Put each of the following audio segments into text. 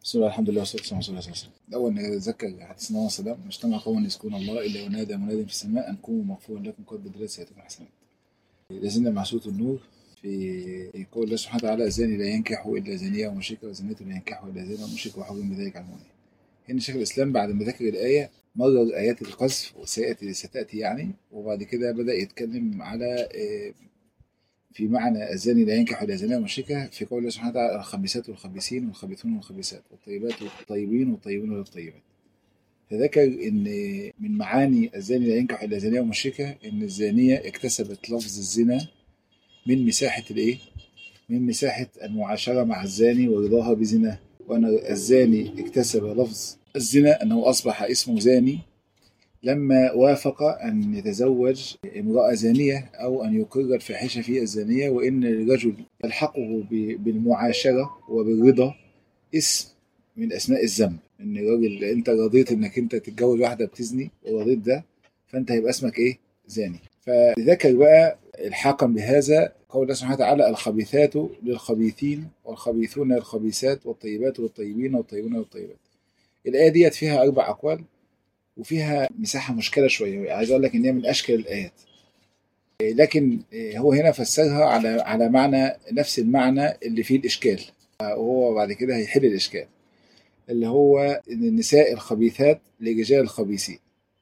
بسم الله الحمد لله والصلاة والسلام على رسول الله. الأول نتذكر حديث النبي صلى الله عليه وسلم: مجتمع قوم يذكرون الله إلا ونادى مناد في السماء أن قوموا مغفورا لكم قد بدلت سيئاتكم حسنات. لازلنا مع سورة النور في قول الله سبحانه وتعالى: الزاني لا ينكح إلا زانية ومشركة والزانية لا ينكح إلا زاني ومشرك وحرم بذلك على المؤمنين. هنا شيخ الإسلام بعد ما ذكر الآية مرر آيات القذف ستأتي يعني، وبعد كده بدأ يتكلم على في معنى الزاني لا ينكح إلا زانية ومشركة في قول الله سبحانه وتعالى: الخبيثات والخبيثين والخبيثون والخبيثات والطيبات والطيبين والطيبون والطيبات. فذكر إن من معاني الزاني لا ينكح إلا زانية ومشركة إن الزانية اكتسبت لفظ الزنا من مساحة الإيه؟ من مساحة المعاشرة مع الزاني ورضاها بزناه، وأن الزاني اكتسب لفظ الزنا أنه أصبح اسمه زاني لما وافق أن يتزوج امرأة زانية أو أن يقر الفاحشة في الزانية، وإن الرجل يلحقه بالمعاشرة وبالرضا اسم من أسماء الذنب. إن الراجل أنت رضيت إنك أنت تتجوز واحدة بتزني ورضيت ده، فأنت هيبقى اسمك إيه؟ زاني. فذكر بقى الحاقا بهذا قول الله سبحانه وتعالى: الخبيثات للخبيثين والخبيثون للخبيثات والطيبات للطيبين والطيبون للطيبات. الآية ديت فيها 4 أقوال وفيها مساحة مشكلة شوية، عايز أقول لك إن هي من أشكال الآيات، لكن هو هنا فسرها على معنى نفس المعنى اللي فيه الإشكال، وهو بعد كده هيحل الإشكال، اللي هو إن النساء الخبيثات لرجال الخبيثين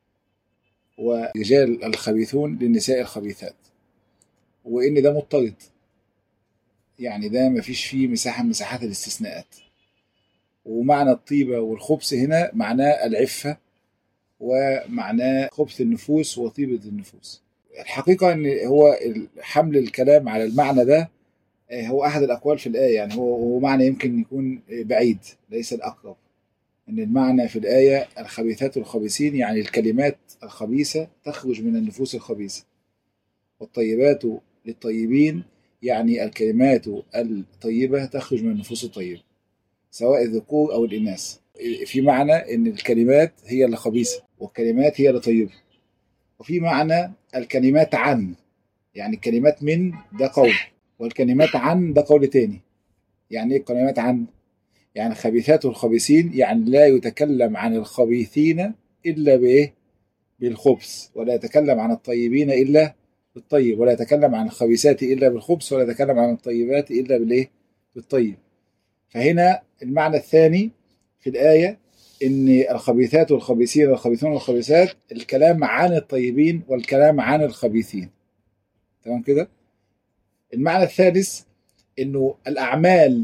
ورجال الخبيثون للنساء الخبيثات، وإن ده مضطرد، يعني ده مفيش فيه مساحة من مساحات الاستثناءات. ومعنى الطيبة والخبث هنا معناه العفة ومعناه خبث النفوس وطيبة النفوس. الحقيقة أن هو حمل الكلام على المعنى ده هو أحد الأقوال في الآية، يعني هو معنى يمكن يكون بعيد ليس الأقرب. أن المعنى في الآية الخبيثات والخبيثين يعني الكلمات الخبيثة تخرج من النفوس الخبيثة، والطيبات للطيبين يعني الكلمات الطيبة تخرج من النفوس الطيبة سواء الذكور أو الإناث. في معنى أن الكلمات هي اللي خبيثة والكلمات هي اللي طيبة، وفي معنى الكلمات عن، يعني الكلمات من ده قول، والكلمات عن ده قول تاني. يعني ايه الكلمات عن؟ يعني خبيثات والخبيثين يعني لا يتكلم عن الخبيثين إلا بإيه؟ بالخبث، ولا يتكلم عن الطيبين إلا بالطيب، ولا يتكلم عن الخبيثات إلا بالخبث، ولا يتكلم عن الطيبات إلا بالإيه؟ بالطيب. فهنا المعنى الثاني في الآية إن الخبيثات والخبيثين والخبيثون والخبيثات الكلام عن الطيبين والكلام عن الخبيثين. تمام كده؟ المعنى الثالث إنه الأعمال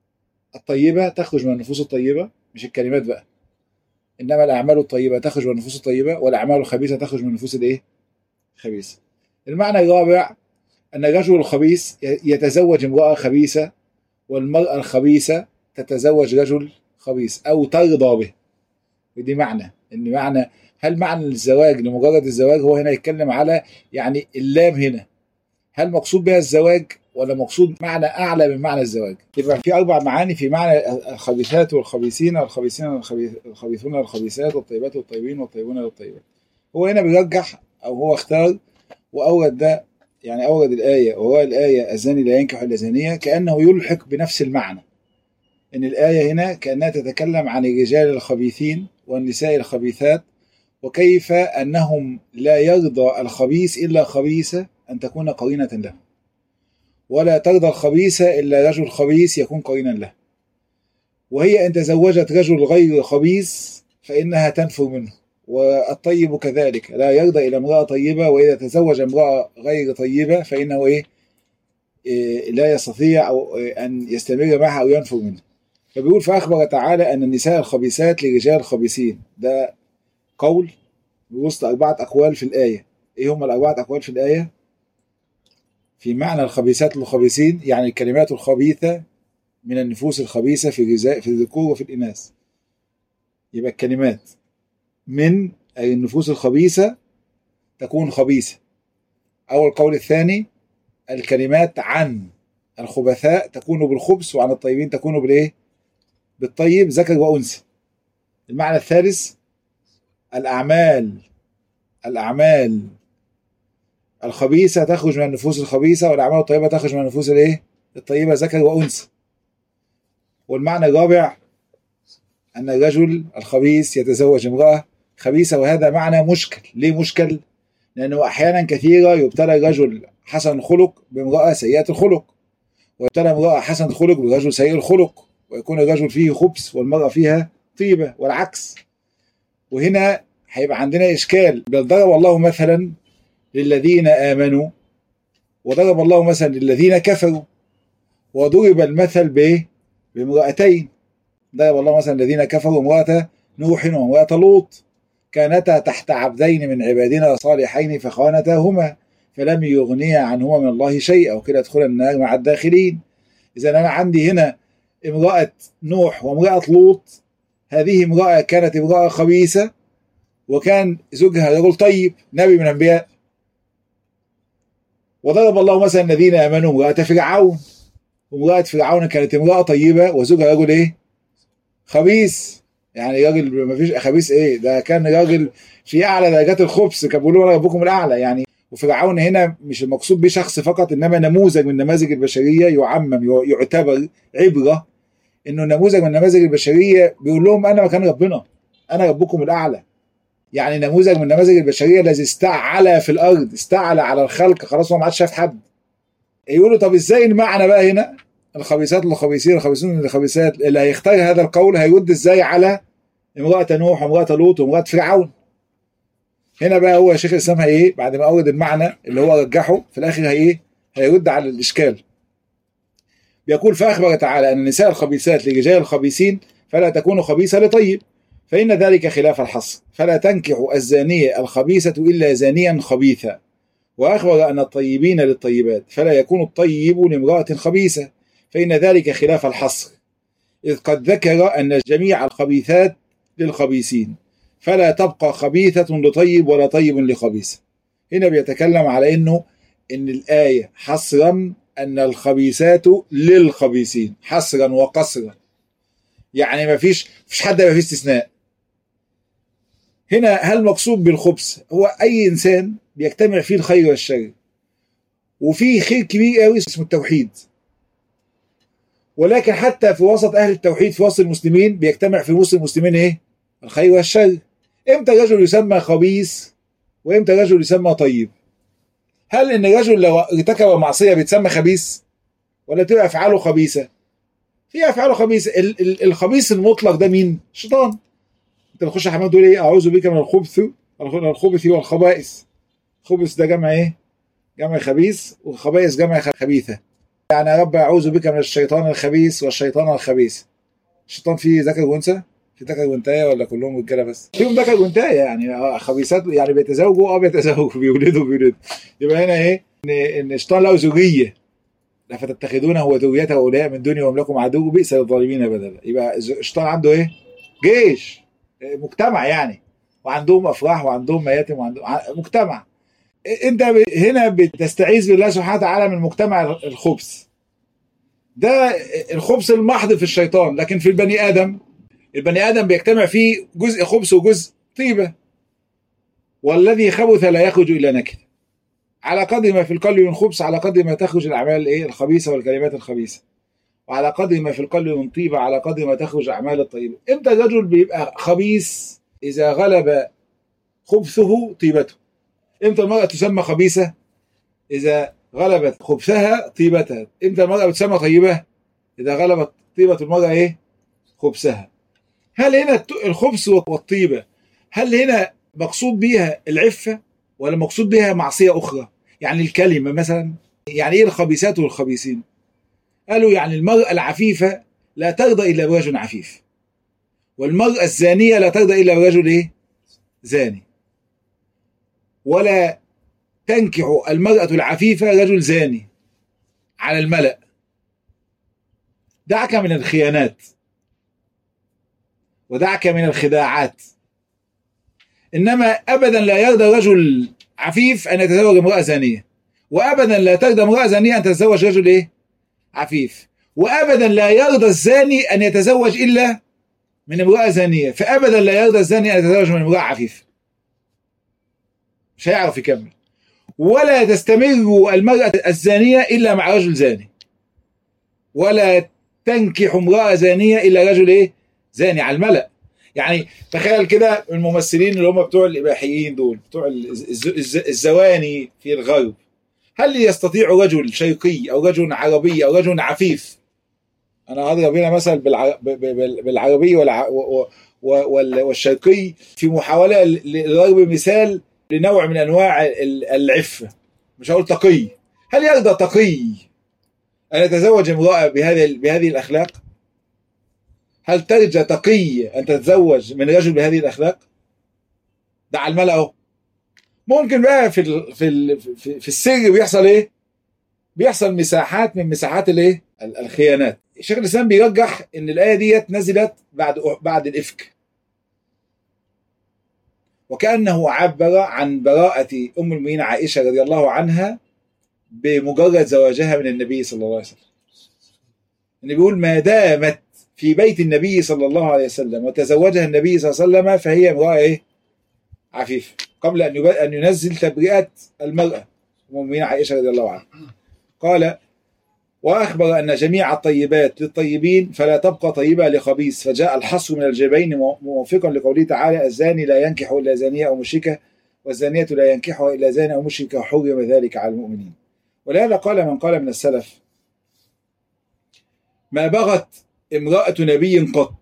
الطيبة تخرج من النفوس الطيبة، مش الكلمات بقى، إنما الأعمال الطيبة تخرج من النفوس الطيبة، والأعمال الخبيثة تخرج من النفوس الإيه؟ خبيثة. المعنى الرابع أن الرجل الخبيث يتزوج امرأة خبيثة، والمرأة الخبيثة تتزوج رجل خبيث أو ترضى به. ودي معنى إن معنى هل معنى الزواج لمجرد الزواج؟ هو هنا يتكلم على يعني اللام هنا هل مقصود بها الزواج ولا مقصود معنى أعلى من معنى الزواج؟ يبقى في 4 معاني في معنى الخبيثات والخبيثين والخبيثين والخبيثون والخبيثات والطيبات والطيبين والطيبون والطيبات. هو هنا بيرجح أو هو اختار وأورد ده، يعني أورد الآية وهو الآية الزاني لا ينكح إلا زانية كأنه يلحق بنفس المعنى، إن الآية هنا كأنها تتكلم عن الرجال الخبيثين والنساء الخبيثات، وكيف أنهم لا يرضى الخبيث إلا خبيثة أن تكون قرينة له، ولا ترضى الخبيثة إلا رجل خبيث يكون قرينا له، وهي إن تزوجت رجل غير خبيث فإنها تنفر منه. والطيب كذلك لا يرضى إلى امرأة طيبة، وإذا تزوج امرأة غير طيبة فإنه لا يستطيع أو أن يستمر معها أو ينفر منه. فبيقول: فأخبر تعالى أن النساء الخبيثات لرجال الخبيثين. ده قول وسط 4 أقوال في الآية. إيه هم 4 أقوال في الآية؟ في معنى الخبيثات للخبيثين يعني الكلمات الخبيثة من النفوس الخبيثة في الذكور وفي الإناث. يبقى الكلمات من أي النفوس الخبيثة تكون خبيثة. أو القول الثاني الكلمات عن الخبثاء تكون بالخبث، وعن الطيبين تكون بالإيه؟ بالطيب، ذكر وأنثى. المعنى الثالث الأعمال الخبيثة تخرج من النفوس الخبيثة، والأعمال الطيبة تخرج من النفوس الإيه؟ الطيبة، ذكر وأنثى. والمعنى الرابع أن الرجل الخبيث يتزوج امرأة خبيثة، وهذا معنى مشكل. ليه مشكل؟ لأنه أحيانا كثيرة يبتلى الرجل حسن الخلق بامرأة سيئة الخلق، ويبتلى امرأة حسن الخلق برجل سيء الخلق، ويكون الرجل فيه خبث والمرأة فيها طيبة والعكس. وهنا هيبقى عندنا إشكال. بل ضرب الله مثلا للذين آمنوا وضرب الله مثلا للذين كفروا، وضرب المثل بامرأتين. ضرب الله مثلا الذين كفروا امرأة نوح وامرأة لوط كانتا تحت عبدين من عبادنا صالحين فخانتاهما فلم يغنيا عنهما من الله شيئا وقيل ادخلا النار مع الداخلين. إذا أنا عندي هنا امرأة نوح وامرأة لوط، هذه امرأة كانت امرأة خبيثة وكان زوجها رجل طيب نبي من الأنبياء. وضرب الله مثلا الذين آمنوا امرأة فرعون، وامرأة فرعون كانت امرأة طيبة وزوجها رجل خبيث. يعني راجل ما فيش خبيث ده كان راجل في اعلى درجات الخبث، كان بيقولوا انا ربكم الاعلى يعني. وفرعون هنا مش المقصود به شخص فقط، انما نموذج من نماذج البشريه، يعمم يعتبر عبره، انه نموذج من نماذج البشريه بيقول لهم انا مكان ربنا، انا ربكم الاعلى. يعني نموذج من نماذج البشريه الذي استعلى في الارض، استعلى على الخلق، خلاص هو ما عادش شايف حد. يقولوا طب ازاي المعنى بقى هنا الخبيثات للخبيثين الخبيثون للخبيثات؟ اللي هيختار هذا القول هيرد ازاي على امرأة نوح وامرأة لوط وامرأة فرعون؟ هنا بقى هو شيخ الإسلام بعد ما أورد المعنى اللي هو رجحه في الآخر هيرد على الإشكال. بيقول فأخبر تعالى أن النساء الخبيثات لرجال الخبيثين فلا تكون خبيثة لطيب، فإن ذلك خلاف الحصر، فلا تنكح الزانية الخبيثة إلا زانيا خبيثا. وأخبر أن الطيبين للطيبات فلا يكون الطيب لامرأة خبيثة، فإن ذلك خلاف الحصر، إذ قد ذكر أن جميع الخبيثات للخبيثين فلا تبقى خبيثة لطيب ولا طيب لخبيث. هنا بيتكلم على إن الآية حصرا أن الخبيثات للخبيثين حصرا وقصرا، يعني ما فيش حد ما فيه استثناء. هنا هل مقصود بالخبث هو أي إنسان بيجتمع فيه الخير والشر، وفيه خير كبير قوي اسمه التوحيد، ولكن حتى في وسط أهل التوحيد في وسط المسلمين بيجتمع في وسط المسلمين الخير والشر. امتى الرجل يسمى خبيث وامتى الرجل يسمى طيب؟ هل ان الرجل لو ارتكب معصية بيتسمى خبيث، ولا تبقى افعاله خبيثة؟ في افعاله خبيثة. الخبيث المطلق ده مين؟ الشيطان. انت بتخش يا حماد تقول اعوذ بك من الخبث والخبائث. خبث ده جمع جمع خبيث، وخبائث جمع خبيثة. يعني يا رب اعوذ بك من الشيطان الخبيث والشيطان الخبيث. الشيطان فيه ذكر وانثى؟ في ذكر وانثى ولا كلهم رجاله بس؟ فيهم ذكر وانثى يعني خبيثات، يعني بيتزوجوا بيولدوا. يبقى هنا ان الشيطان له زوجيه، فتتخذونه وذريته اولياء من دوني وهم لكم عدو بئس للظالمين بدلا. يبقى الشيطان عنده جيش، مجتمع يعني، وعندهم افراح وعندهم مياتم وعندهم مجتمع. انت هنا بتستعيذ بالله سبحانه وتعالى من مجتمع الخبث ده، الخبث المحض في الشيطان. لكن في البني ادم بيجتمع فيه جزء خبث وجزء طيبه. والذي خبث لا يخرج الا نكد، على قدر ما في القلب من خبث على قدر ما تخرج الاعمال الخبيثه والكلمات الخبيثه، وعلى قدر ما في القلب من طيبه على قدر ما تخرج اعمال الطيبه. امتى الرجل بيبقى خبيث؟ اذا غلب خبثه طيبته. امتى المرأة تسمى خبيثة؟ إذا غلبت خبثها طيبتها. امتى المرأة بتسمى طيبة؟ إذا غلبت طيبة المرأة خبثها. هل هنا الخبث والطيبة هل هنا مقصود بها العفة ولا مقصود بها معصية أخرى؟ يعني الكلمة مثلا، يعني إيه الخبيثات والخبيثين؟ قالوا يعني المرأة العفيفة لا ترضى إلا برجل عفيف، والمرأة الزانية لا ترضى إلا برجل زاني، ولا تنكح المرأة العفيفة رجل زاني على الملأ. دعك من الخيانات ودعك من الخداعات. إنما أبدا لا يرضى رجل عفيف أن يتزوج امرأة زانية، وأبدا لا ترضى امرأة زانية أن تتزوج رجل عفيف، وأبدا لا يرضى الزاني أن يتزوج إلا من امرأة زانية، فأبدا لا يرضى الزاني أن يتزوج من امرأة عفيفة، مش هيعرف يكمل. ولا تستمر المرأة الزانية إلا مع رجل زاني، ولا تنكح امرأة زانية إلا رجل زاني على الملأ. يعني تخيل كده الممثلين اللي هم بتوع الإباحيين دول، بتوع الزواني في الغرب، هل يستطيع رجل شرقي أو رجل عربي أو رجل عفيف، أنا هضرب هنا مثل بالعربي والشرقي في محاولة لضرب مثال لنوع من أنواع العفة، مش هقول تقي، هل يرضى تقي أن يتزوج امرأة بهذه الأخلاق؟ هل ترجى تقي أن تتزوج من رجل بهذه الأخلاق؟ ده على الملأ أهو. ممكن بقى في السر بيحصل إيه؟ بيحصل مساحات من مساحات الإيه؟ الخيانات. شيخ الإسلام بيرجح إن الآية دي نزلت بعد الإفك، وكأنه عبر عن براءة أم المؤمنين عائشة رضي الله عنها بمجرد زواجها من النبي صلى الله عليه وسلم. اللي بيقول ما دامت في بيت النبي صلى الله عليه وسلم وتزوجها النبي صلى الله عليه وسلم فهي امرأة إيه؟ عفيفة، قبل أن ينزل تبرئة المرأة أم المؤمنين عائشة رضي الله عنها. قال وأخبر أن جميع الطيبات للطيبين فلا تبقى طيبة لخبيث، فجاء الحصر من الجبين موافقا لقوله تعالى الزاني لا ينكح إلا زانية أو مشركة والزانية لا ينكحها إلا زاني أو مشركة وحرم ذلك على المؤمنين. ولهذا قال من قال من السلف ما بغت امرأة نبي قط،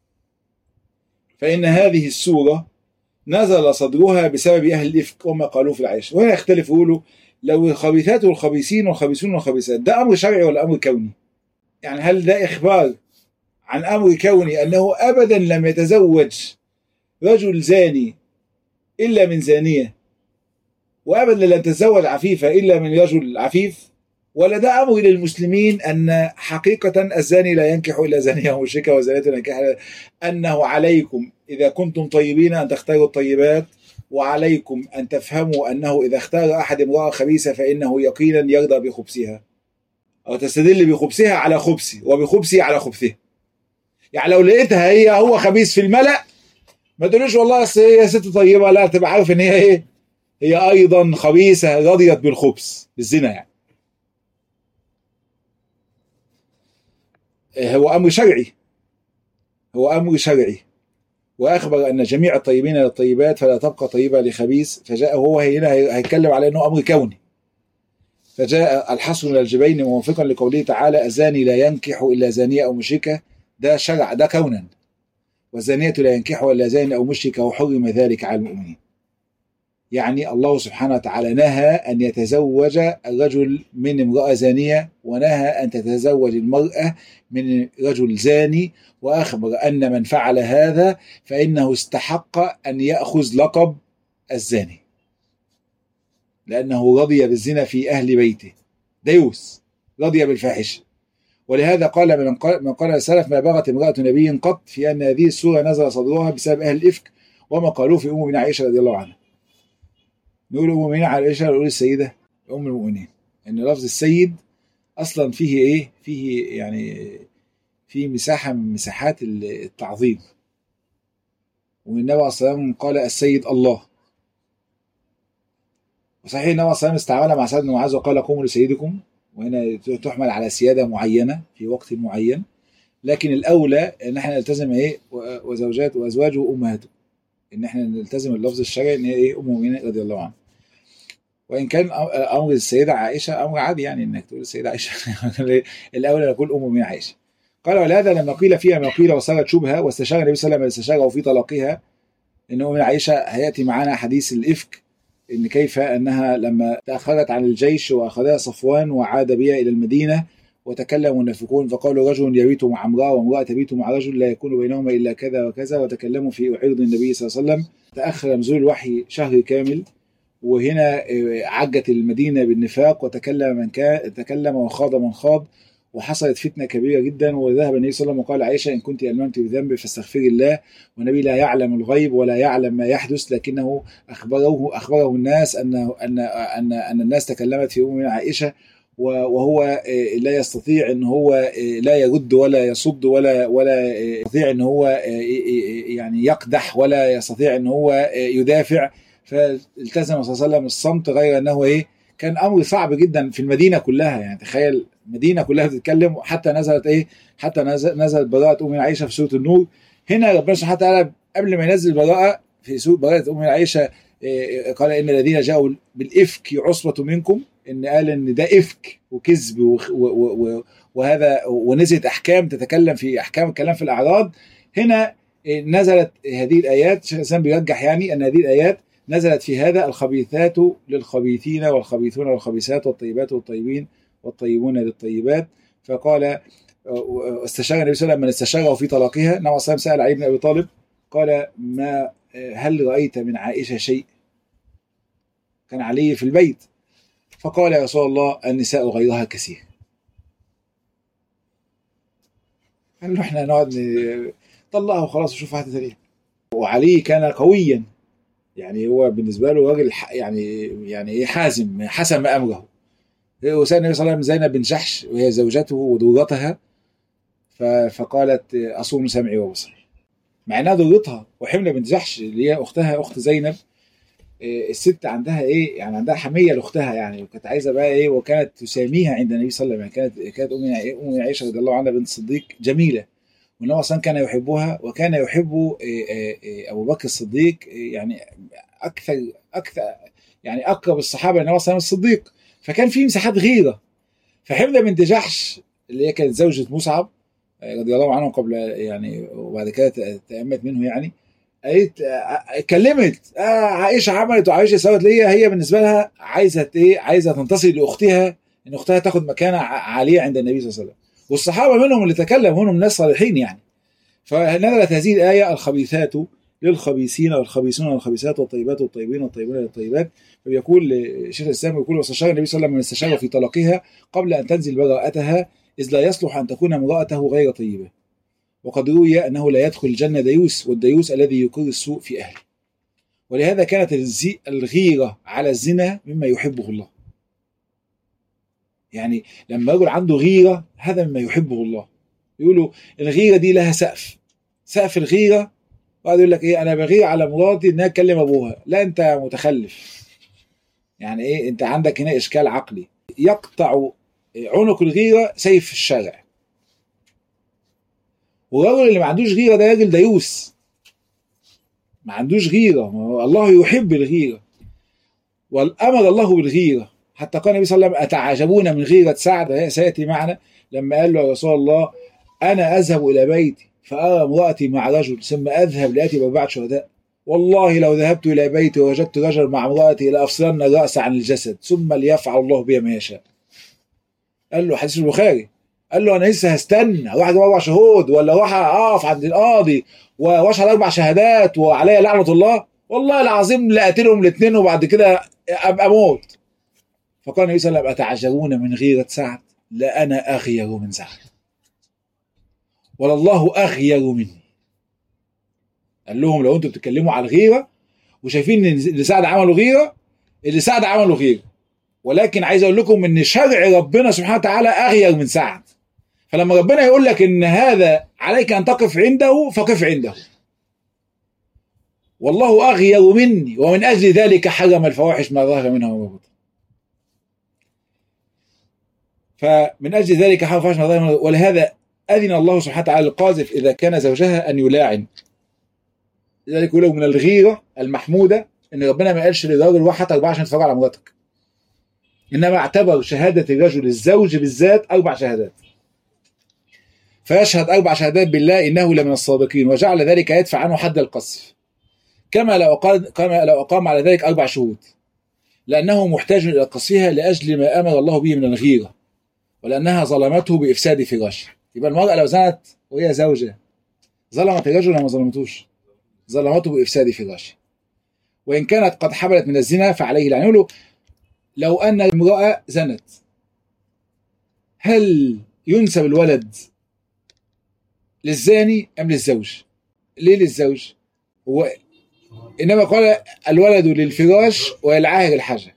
فإن هذه السورة نزل صدرها بسبب أهل الإفك وما قالوه في العيش. وهنا يختلف يقولوا لو الخبيثات والخبيثين والخبيثون والخبيثات ده أمر شرعي ولا أمر كوني؟ يعني هل ده إخبار عن أمر كوني أنه أبدا لم يتزوج رجل زاني إلا من زانية، وأبدا لم تتزوج عفيفة إلا من رجل عفيف، ولا ده أمر للمسلمين أن حقيقة الزاني لا ينكح إلا زانية ومشركة والزانية لا ينكح، أنه عليكم إذا كنتم طيبين أن تختاروا الطيبات، وعليكم أن تفهموا أنه إذا اختار أحد امرأة خبيثة فإنه يقينا يرضى بخبثها، أو تستدل بخبثها على خبثي وبخبثي على خبثه. يعني لو لقيتها هو خبيث في الملأ ما تقولوش والله هي ست طيبة، لا، تبقى عارف إن هي إيه؟ هي أيضا خبيثة رضيت بالخبث بالزنا. يعني هو أمر شرعي، هو أمر شرعي. وأخبر أن جميع الطيبين للطيبات فلا تبقى طيبة لخبيث، فجاء هو هنا هيتكلم على أنه أمر كوني، فجاء الحصر من الجبين موافقا لقوله تعالى الزاني لا ينكح إلا زانية أو مشركة، ده شرع، ده كونا، والزانية لا ينكحها إلا زاني أو مشركة وحرم ذلك على المؤمنين. يعني الله سبحانه وتعالى نهى أن يتزوج الرجل من امرأة زانية، ونهى أن تتزوج المرأة من رجل زاني، وأخبر أن من فعل هذا فإنه استحق أن يأخذ لقب الزاني، لأنه رضي بالزنا في أهل بيته، ديوس رضي بالفاحشة. ولهذا قال من قال السلف ما بغت امرأة نبي قط، في أن هذه السورة نزل صدرها بسبب أهل الإفك وما قالوه في أم المؤمنين عائشة رضي الله عنها. نقول أم المؤمنين عائشة، نقول السيدة أم المؤمنين، إن لفظ السيد أصلا فيه إيه؟ فيه يعني فيه مساحة من مساحات التعظيم. والنبي عليه الصلاة والسلام قال السيد الله، وصحيح النبي عليه الصلاة والسلام استعملها مع سعد بن معاذ وقال قوموا لسيدكم، وهنا تحمل على سيادة معينة في وقت معين، لكن الأولى إن احنا نلتزم إيه؟ وزوجات وأزواجه أمهاته، إن احنا نلتزم اللفظ الشرعي إن هي إيه؟ أم المؤمنين رضي الله عنها. وإن كان أمر السيدة عائشة أمر عادي، يعني إنك تقول السيدة عائشة الأولى نقول أم المؤمنين عائشة. قال ولهذا لما قيل فيها ما قيل وصارت شبهة واستشار النبي صلى الله عليه وسلم استشاره في طلاقها، إن أم المؤمنين عائشة هيأتي معنا حديث الإفك، إن كيف أنها لما تأخرت عن الجيش وأخذها صفوان وعاد بها إلى المدينة وتكلم المنافقون فقالوا رجل يبيت مع امرأة وامرأة تبيت مع رجل لا يكون بينهما إلا كذا وكذا، وتكلموا في عرض النبي صلى الله عليه وسلم. تأخر نزول الوحي شهر كامل، وهنا عجت المدينة بالنفاق وتكلم من كان تكلم وخاض من خاض، وحصلت فتنة كبيرة جدا. وذهب النبي صلى الله عليه وسلم وقال عائشة إن كنت ألممت بذنب فاستغفري الله، والنبي لا يعلم الغيب ولا يعلم ما يحدث، لكنه أخبره الناس أن الناس تكلمت في أم عائشة، وهو لا يستطيع أن هو لا يرد ولا يصد ولا يستطيع أن هو يعني يقدح ولا يستطيع أن هو يدافع، فالتزم صلى الله عليه وسلم الصمت، غير أنه كان أمر صعب جدا في المدينة كلها. يعني تخيل المدينة كلها بتتكلم، حتى نزلت حتى نزل براءة أم عائشة في سورة النور، هنا ربنا سبحانه وتعالى قبل ما ينزل البراءة في سورة براءة أم عائشة قال إن الذين جاءوا بالإفك عصبة منكم، إن قال إن ده إفك وكذب وهذا، ونزلت أحكام تتكلم في أحكام الكلام في الأعراض. هنا نزلت هذه الآيات، شيخ الإسلام بيرجح يعني أن هذه الآيات نزلت في هذا: الخبيثات للخبيثين والخبيثون والخبيثات والطيبات والطيبين والطيبون للطيبات. فقال استشار النبي صلى الله عليه وسلم من استشاره في طلاقها. النبي صلى الله عليه وسلم سأل علي بن أبي طالب قال: هل رأيت من عائشة شيء؟ كان علي في البيت، فقال: يا رسول الله النساء غيرها كثير. قال له: احنا نقعد طلقها وخلاص وشوف واحدة ثانية. وعلي كان قويا، يعني هو بالنسبة له راجل يعني حازم، حسم أمره. وسأل النبي صلى الله عليه وسلم زينب بن جحش وهي زوجته وضرتها، فقالت: أصوم سمعي وبصري، مع انها ضرتها. وحمله بنت جحش اللي هي اختها، اخت زينب، الست عندها ايه يعني، عندها حميه لاختها يعني، وكانت عايزه بقى ايه، وكانت تساميها عند النبي صلى الله عليه وسلم. كانت ام عائشه رضي الله عنها بنت الصديق جميله، والنبي اصلا كان يحبها، وكان يحب ابو بكر الصديق يعني اكثر يعني اقرب الصحابه للنبي صلى الله عليه وسلم الصديق. فكان في مساحات غيره. فحمله بنت جحش اللي هي كانت زوجة مصعب رضي الله عنه قبل يعني، وبعد كده تأمت منه يعني، قالت اتكلمت عائشه عملت وعائشه سوت ليه، هي بالنسبه لها عايزه ايه، عايزه تنتصر لاختها، ان اختها تاخد مكانه عاليه عند النبي صلى الله عليه وسلم. والصحابه منهم اللي تكلم، منهم ناس صالحين يعني. فنزلت هذه الايه: الخبيثات للخبيثين والخبيثون والخبيثات والطيبات والطيبين والطيبون للطيبات. فبيقول شيخ الاسلام يقول: واستشار النبي صلى الله عليه وسلم من استشاره في طلاقها قبل ان تنزل براءتها، اذ لا يصلح ان تكون امراته غير طيبه. وقد روي أنه لا يدخل الجنة ديوس، والديوس الذي يقر السوء في أهله. ولهذا كانت الغيرة على الزنا مما يحبه الله. يعني لما رجل عنده غيرة هذا مما يحبه الله. يقولوا الغيرة دي لها سقف الغيرة. وقعد يقول لك ايه، انا بغير على مراتي انها تكلم ابوها. لا، انت متخلف. يعني ايه، انت عندك هنا اشكال عقلي. يقطع عنق الغيرة سيف الشارع. والراجل اللي ما عندوش غيره ده راجل ديوس، ما عندوش غيره. الله يحب الغيره، والامر الله بالغيره. حتى قال النبي صلى الله عليه وسلم: اتعجبون من غيره سعد، سياتي معنا، لما قال له: يا رسول الله انا اذهب الى بيتي فارى امراتي مع رجل، ثم اذهب لاتي باربعه شهداء، والله لو ذهبت الى بيتي ووجدت رجل مع امراتي لافصلن الراس عن الجسد، ثم ليفعل الله بي ما يشاء. قال له حديث البخاري، قال له: انا لسه هستنى اروح اجيب 4 شهود، ولا اروح اقف عند القاضي واشهد 4 شهادات وعليا لعنه الله؟ والله العظيم لاقتلهم الاثنين وبعد كده ابقى موت. فقال النبي صلى الله عليه وسلم: اتعجبون من غيره سعد؟ لا انا اغير من سعد، والله اغير مني. قال لهم: لو انتم بتتكلموا على الغيره وشايفين ان اللي سعد عمله غيره، اللي سعد عمله غيره، ولكن عايز اقول لكم ان شرع ربنا سبحانه وتعالى اغير من سعد. فلما ربنا يقول لك ان هذا عليك ان تقف عنده فقف عنده. والله اغير مني، ومن اجل ذلك حرم الفواحش ما ظهر منها وما بطن. فمن اجل ذلك حرم الفواحش ما ظهر منها، ولهذا اذن الله سبحانه وتعالى للقاذف اذا كان زوجها ان يلاعن. لذلك يقول من الغيره المحموده ان ربنا ما قالش للراجل روح حتى 4 عشان تتفرج على مراتك، انما اعتبر شهاده الرجل الزوج بالذات 4 شهادات. فيشهد 4 شهادات بالله انه لمن الصادقين، وجعل ذلك يدفع عنه حد القذف، كما لو اقام على ذلك 4 شهود، لانه محتاج الى قصفها لاجل ما امر الله به من الغيره، ولانها ظلمته بافساد فراشه. يبقى المراه لو زنت وهي زوجه ظلمت الرجل ولا ما ظلمتوش؟ ظلمته بافساد فراشه. وان كانت قد حملت من الزنا فعليه لعنه. يقول له: لو ان امراه زنت هل ينسب الولد للزاني ام للزوج؟ ليه للزوج؟ هو انما قال الولد للفراش والعاهر الحاجه.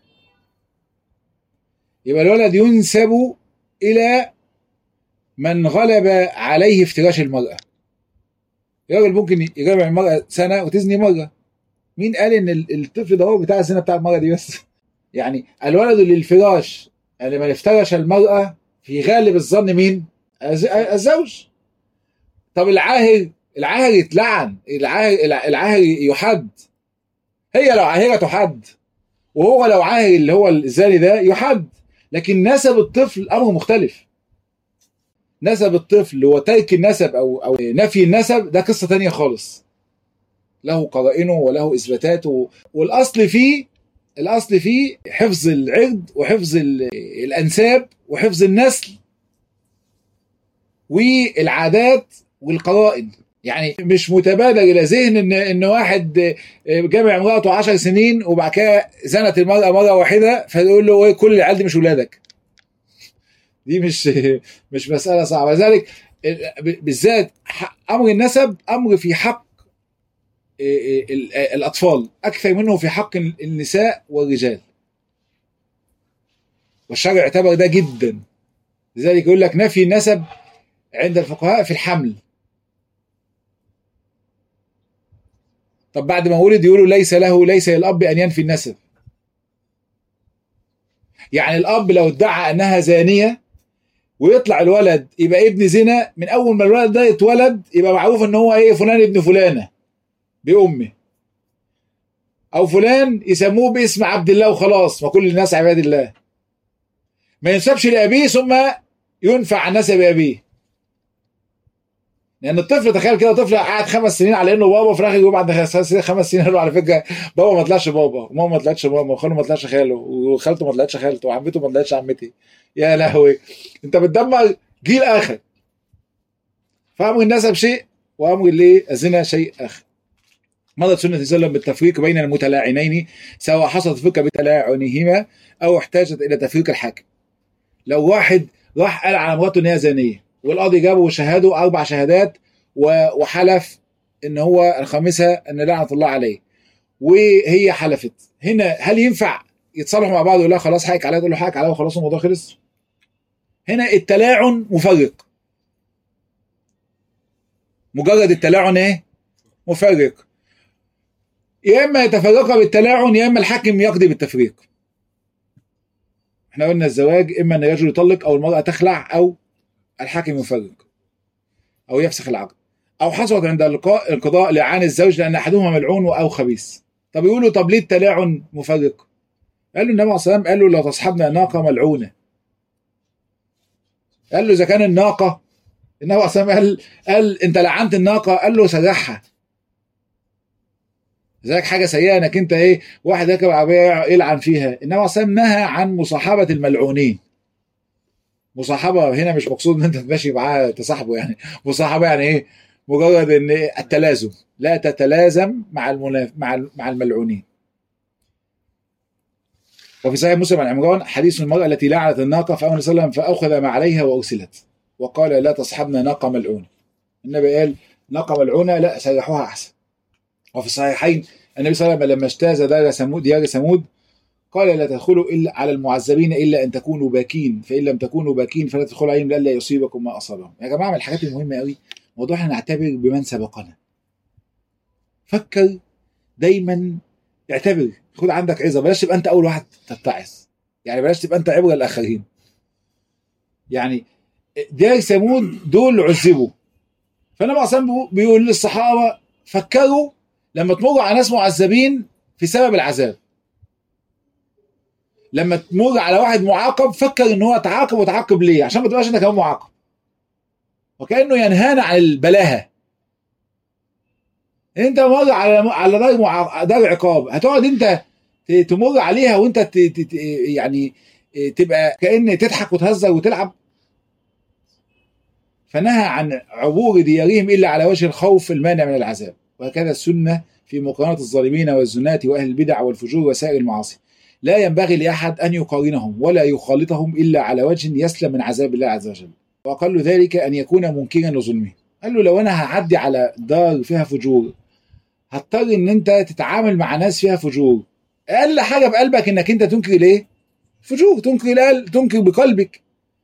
يبقى الولد ينسب الى من غلب عليه افتراش المراه. الراجل ممكن يجامع المراه سنه وتزني مره. مين قال ان الطفل ده هو بتاع الزنا بتاع المراه دي بس؟ يعني الولد للفراش، يعني من افترش المراه في غالب الظن مين؟ الزوج. طب العاهر العاهر يتلعن، العاهر يحد، هي لو عاهرة تحد، وهو لو عاهر اللي هو الزاني ده يحد. لكن نسب الطفل امر مختلف. نسب الطفل وترك النسب او نفي النسب ده قصة تانية خالص، له قرائنه وله اثباتاته. الاصل فيه حفظ العرض وحفظ الانساب وحفظ النسل والعادات والقرائن. يعني مش متبادر الى ذهن ان واحد جامع امراته 10 سنين وبعد كده زنت المراه مره واحده فيقول له كل العيال دي مش ولادك. دي مش مساله صعبه. لذلك بالذات امر النسب امر في حق الاطفال اكثر منه في حق النساء والرجال، والشرع اعتبر ده جدا. لذلك يقول لك نفي النسب عند الفقهاء في الحمل. طب بعد ما ولد يقولوا ليس للاب ان ينفي النسب. يعني الاب لو ادعى انها زانيه ويطلع الولد يبقى ابن زنا، من اول ما الولد ده يتولد يبقى معروف ان هو ايه، فلان ابن فلانه بامه، او فلان يسموه باسم عبد الله وخلاص، وكل الناس عباد الله. ما ينسبش لابيه ثم ينفع عن نسب ابيه. لان الطفل، تخيل كده طفل قاعد 5 سنين على انه بابا، وفي الاخر يقول بعد 5 سنين قال له على فكره بابا ما طلعش بابا، وماما ما طلعتش ماما، وخاله ما طلعش خاله، وخالته ما طلعتش خالته، وعمته ما طلعتش عمتي. يا لهوي، انت بتدمر جيل اخر. فامر النسب شيء، وامر الزنا شيء اخر. مضت سنه الاسلام بالتفريق بين المتلاعنين سواء حصلت فرقه بتلاعنهما او احتاجت الى تفريق الحاكم. لو واحد راح قال على مراته ان هي زانيه، والقاضي جابه وشهده 4 شهادات وحلف ان هو الخامسه ان لعنه الله عليه، وهي حلفت، هنا هل ينفع يتصالحوا مع بعض ويقول لها خلاص حقك عليا، تقول له حقك عليا وخلاص الموضوع خلص؟ هنا التلاعن مفرق، مجرد التلاعن ايه؟ مفرق. يا اما يتفرقا بالتلاعن يا اما الحاكم يقضي بالتفريق. احنا قلنا الزواج اما ان الرجل يطلق او المراه تخلع او الحاكم يفرق او يفسخ العقد، او حصلت عند القضاء لعان الزوج لان احدهما ملعون او خبيث. طب يقولوا طب ليه التلاعن مفرق؟ قال له النبي عليه الصلاه والسلام قال له لا تصحبنا ناقه ملعونه. قال له اذا كان الناقه، النبي عليه الصلاه والسلام قال انت لعنت الناقه، قال له سرحها. ذلك حاجه سيئه انك انت ايه، واحد راكب عربيه يلعن فيها. النبي عليه الصلاه والسلام نهى عن مصاحبه الملعونين. مصاحبه هنا مش مقصود ان انت تمشي معاه تصاحبه، يعني مصاحبه يعني ايه؟ مجرد ان التلازم، لا تتلازم مع الملعونين. وفي صحيح مسلم عن عمران حديث المرأة التي لعنت الناقة فأمر صلى الله عليه وسلم فأخذ ما عليها وأرسلت، وقال لا تصحبنا ناقة ملعونة. النبي قال ناقة ملعونة لا، سرحوها أحسن. وفي الصحيحين النبي صلى الله عليه وسلم لما اجتاز ديار ثمود قال لا تدخلوا إلا على المعذبين إلا أن تكونوا باكين، فإن لم تكونوا باكين فلا تدخلوا عليهم لئلا يصيبكم ما أصابهم. يا جماعة من الحاجات المهمة قوي موضوع احنا نعتبر بمن سبقنا. فكر دايما، اعتبر، خد عندك عظة، بلاش تبقى أنت أول واحد تتعظ، يعني بلاش تبقى أنت عبرة للآخرين. يعني ديار ثمود دول عذبوا، فالنبي أصلا بيقول للصحابة فكروا لما تمر على ناس معذبين في سبب العذاب، لما تمر على واحد معاقب فكر ان هو تعاقب، وتعاقب ليه؟ عشان ما تبقاش انت كمان معاقب. وكانه ينهانا عن البلاهه. انت مر على دار عقاب، هتقعد انت تمر عليها وانت يعني تبقى كأن تضحك وتهزر وتلعب؟ فنهى عن عبور ديارهم الا على وجه الخوف المانع من العذاب. وهكذا السنه في مقارنه الظالمين والزناة واهل البدع والفجور وسائر المعاصي. لا ينبغي لأحد أن يقارنهم ولا يخالطهم إلا على وجه يسلم من عذاب الله عز وجل، وأقل ذلك أن يكون منكرا لظلمه. قال له لو أنا هعدي على دار فيها فجور هضطر إن أنت تتعامل مع ناس فيها فجور، أقل حاجة بقلبك إنك أنت تنكر ليه؟ فجور، تنكر بقلبك.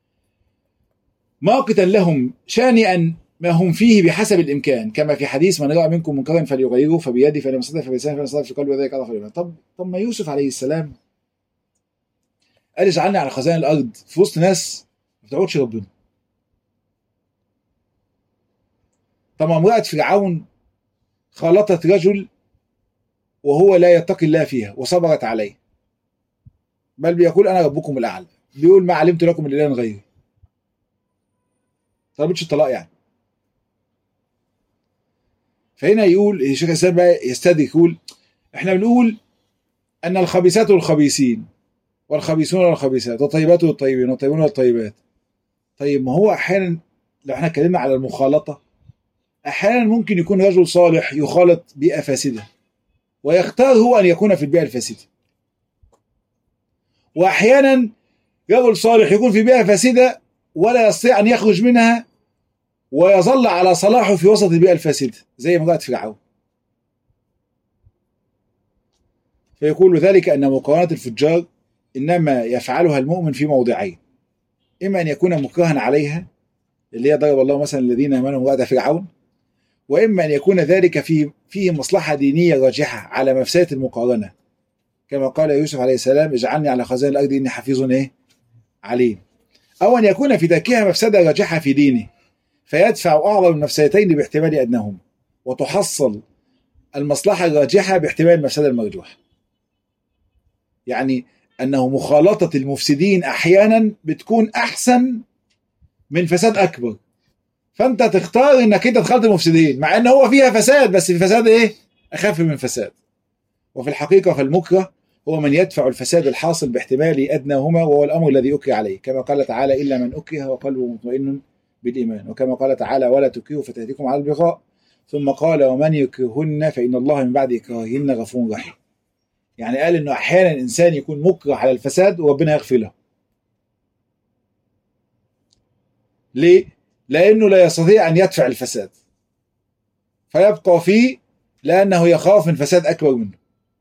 ماقتا لهم شانئا ما هم فيه بحسب الإمكان، كما في حديث من رأى منكم منكرا فليغيره فبيده فإن لم يستطع فبلسانه فإن لم يستطع في قلبه وذلك أضعف الإيمان. طب ما يوسف عليه السلام قال اجعلني على خزائن الارض في وسط ناس ما بتعبدش ربنا. طب امرأة فرعون خالطت رجل وهو لا يتقي الله فيها وصبرت عليه، بل بيقول انا ربكم الاعلى، بيقول ما علمت لكم من اله غيري. طلبتش الطلاق يعني. فهنا يقول الشيخ الاسلام بقى يستدرك، يقول احنا بنقول ان الخبيثات والخبيثين والخبيثون والخبيثات والطيبات والطيبين والطيبون والطيبات. طيب ما هو احيانا لو احنا اتكلمنا على المخالطه، احيانا ممكن يكون رجل صالح يخالط بيئه فاسده ويختار هو ان يكون في البيئه الفاسده، واحيانا رجل صالح يكون في بيئه فاسده ولا يستطيع ان يخرج منها ويظل على صلاحه في وسط البيئه الفاسده زي ما قالت فرعون. فيقول ذلك ان مقارنه الفجار انما يفعلها المؤمن في موضعين: اما ان يكون مكرها عليها، اللي هي ضرب الله مثلا الذين امنوا امرأة فرعون، واما ان يكون ذلك فيه مصلحه دينيه راجحه على مفسده المقارنه، كما قال يوسف عليه السلام اجعلني على خزائن الارض اني حفيظ عليم. او ان يكون في تركها مفسده راجحه في دينه فيدفع اعظم المفسدتين باحتمال ادناهما، وتحصل المصلحه الراجحه باحتمال المفسده المرجوحه. يعني انه مخالطه المفسدين احيانا بتكون احسن من فساد اكبر، فانت تختار انك انت تخالط المفسدين مع ان هو فيها فساد، بس في فساد اخف من فساد. وفي الحقيقه فالمكره هو من يدفع الفساد الحاصل باحتمال ادناهما، وهو الامر الذي اكره عليه، كما قال تعالى الا من اكره وقلبه مطمئن بالايمان، وكما قال تعالى ولا تكرهوا فتاتيكم على البغاء، ثم قال ومن يكرهن فان الله من بعد اكراههن غفور رحيم. يعني قال انه احيانا الانسان يكون مكره على الفساد وربنا يغفر له. ليه؟ لانه لا يستطيع ان يدفع الفساد فيبقى فيه لانه يخاف من فساد اكبر منه.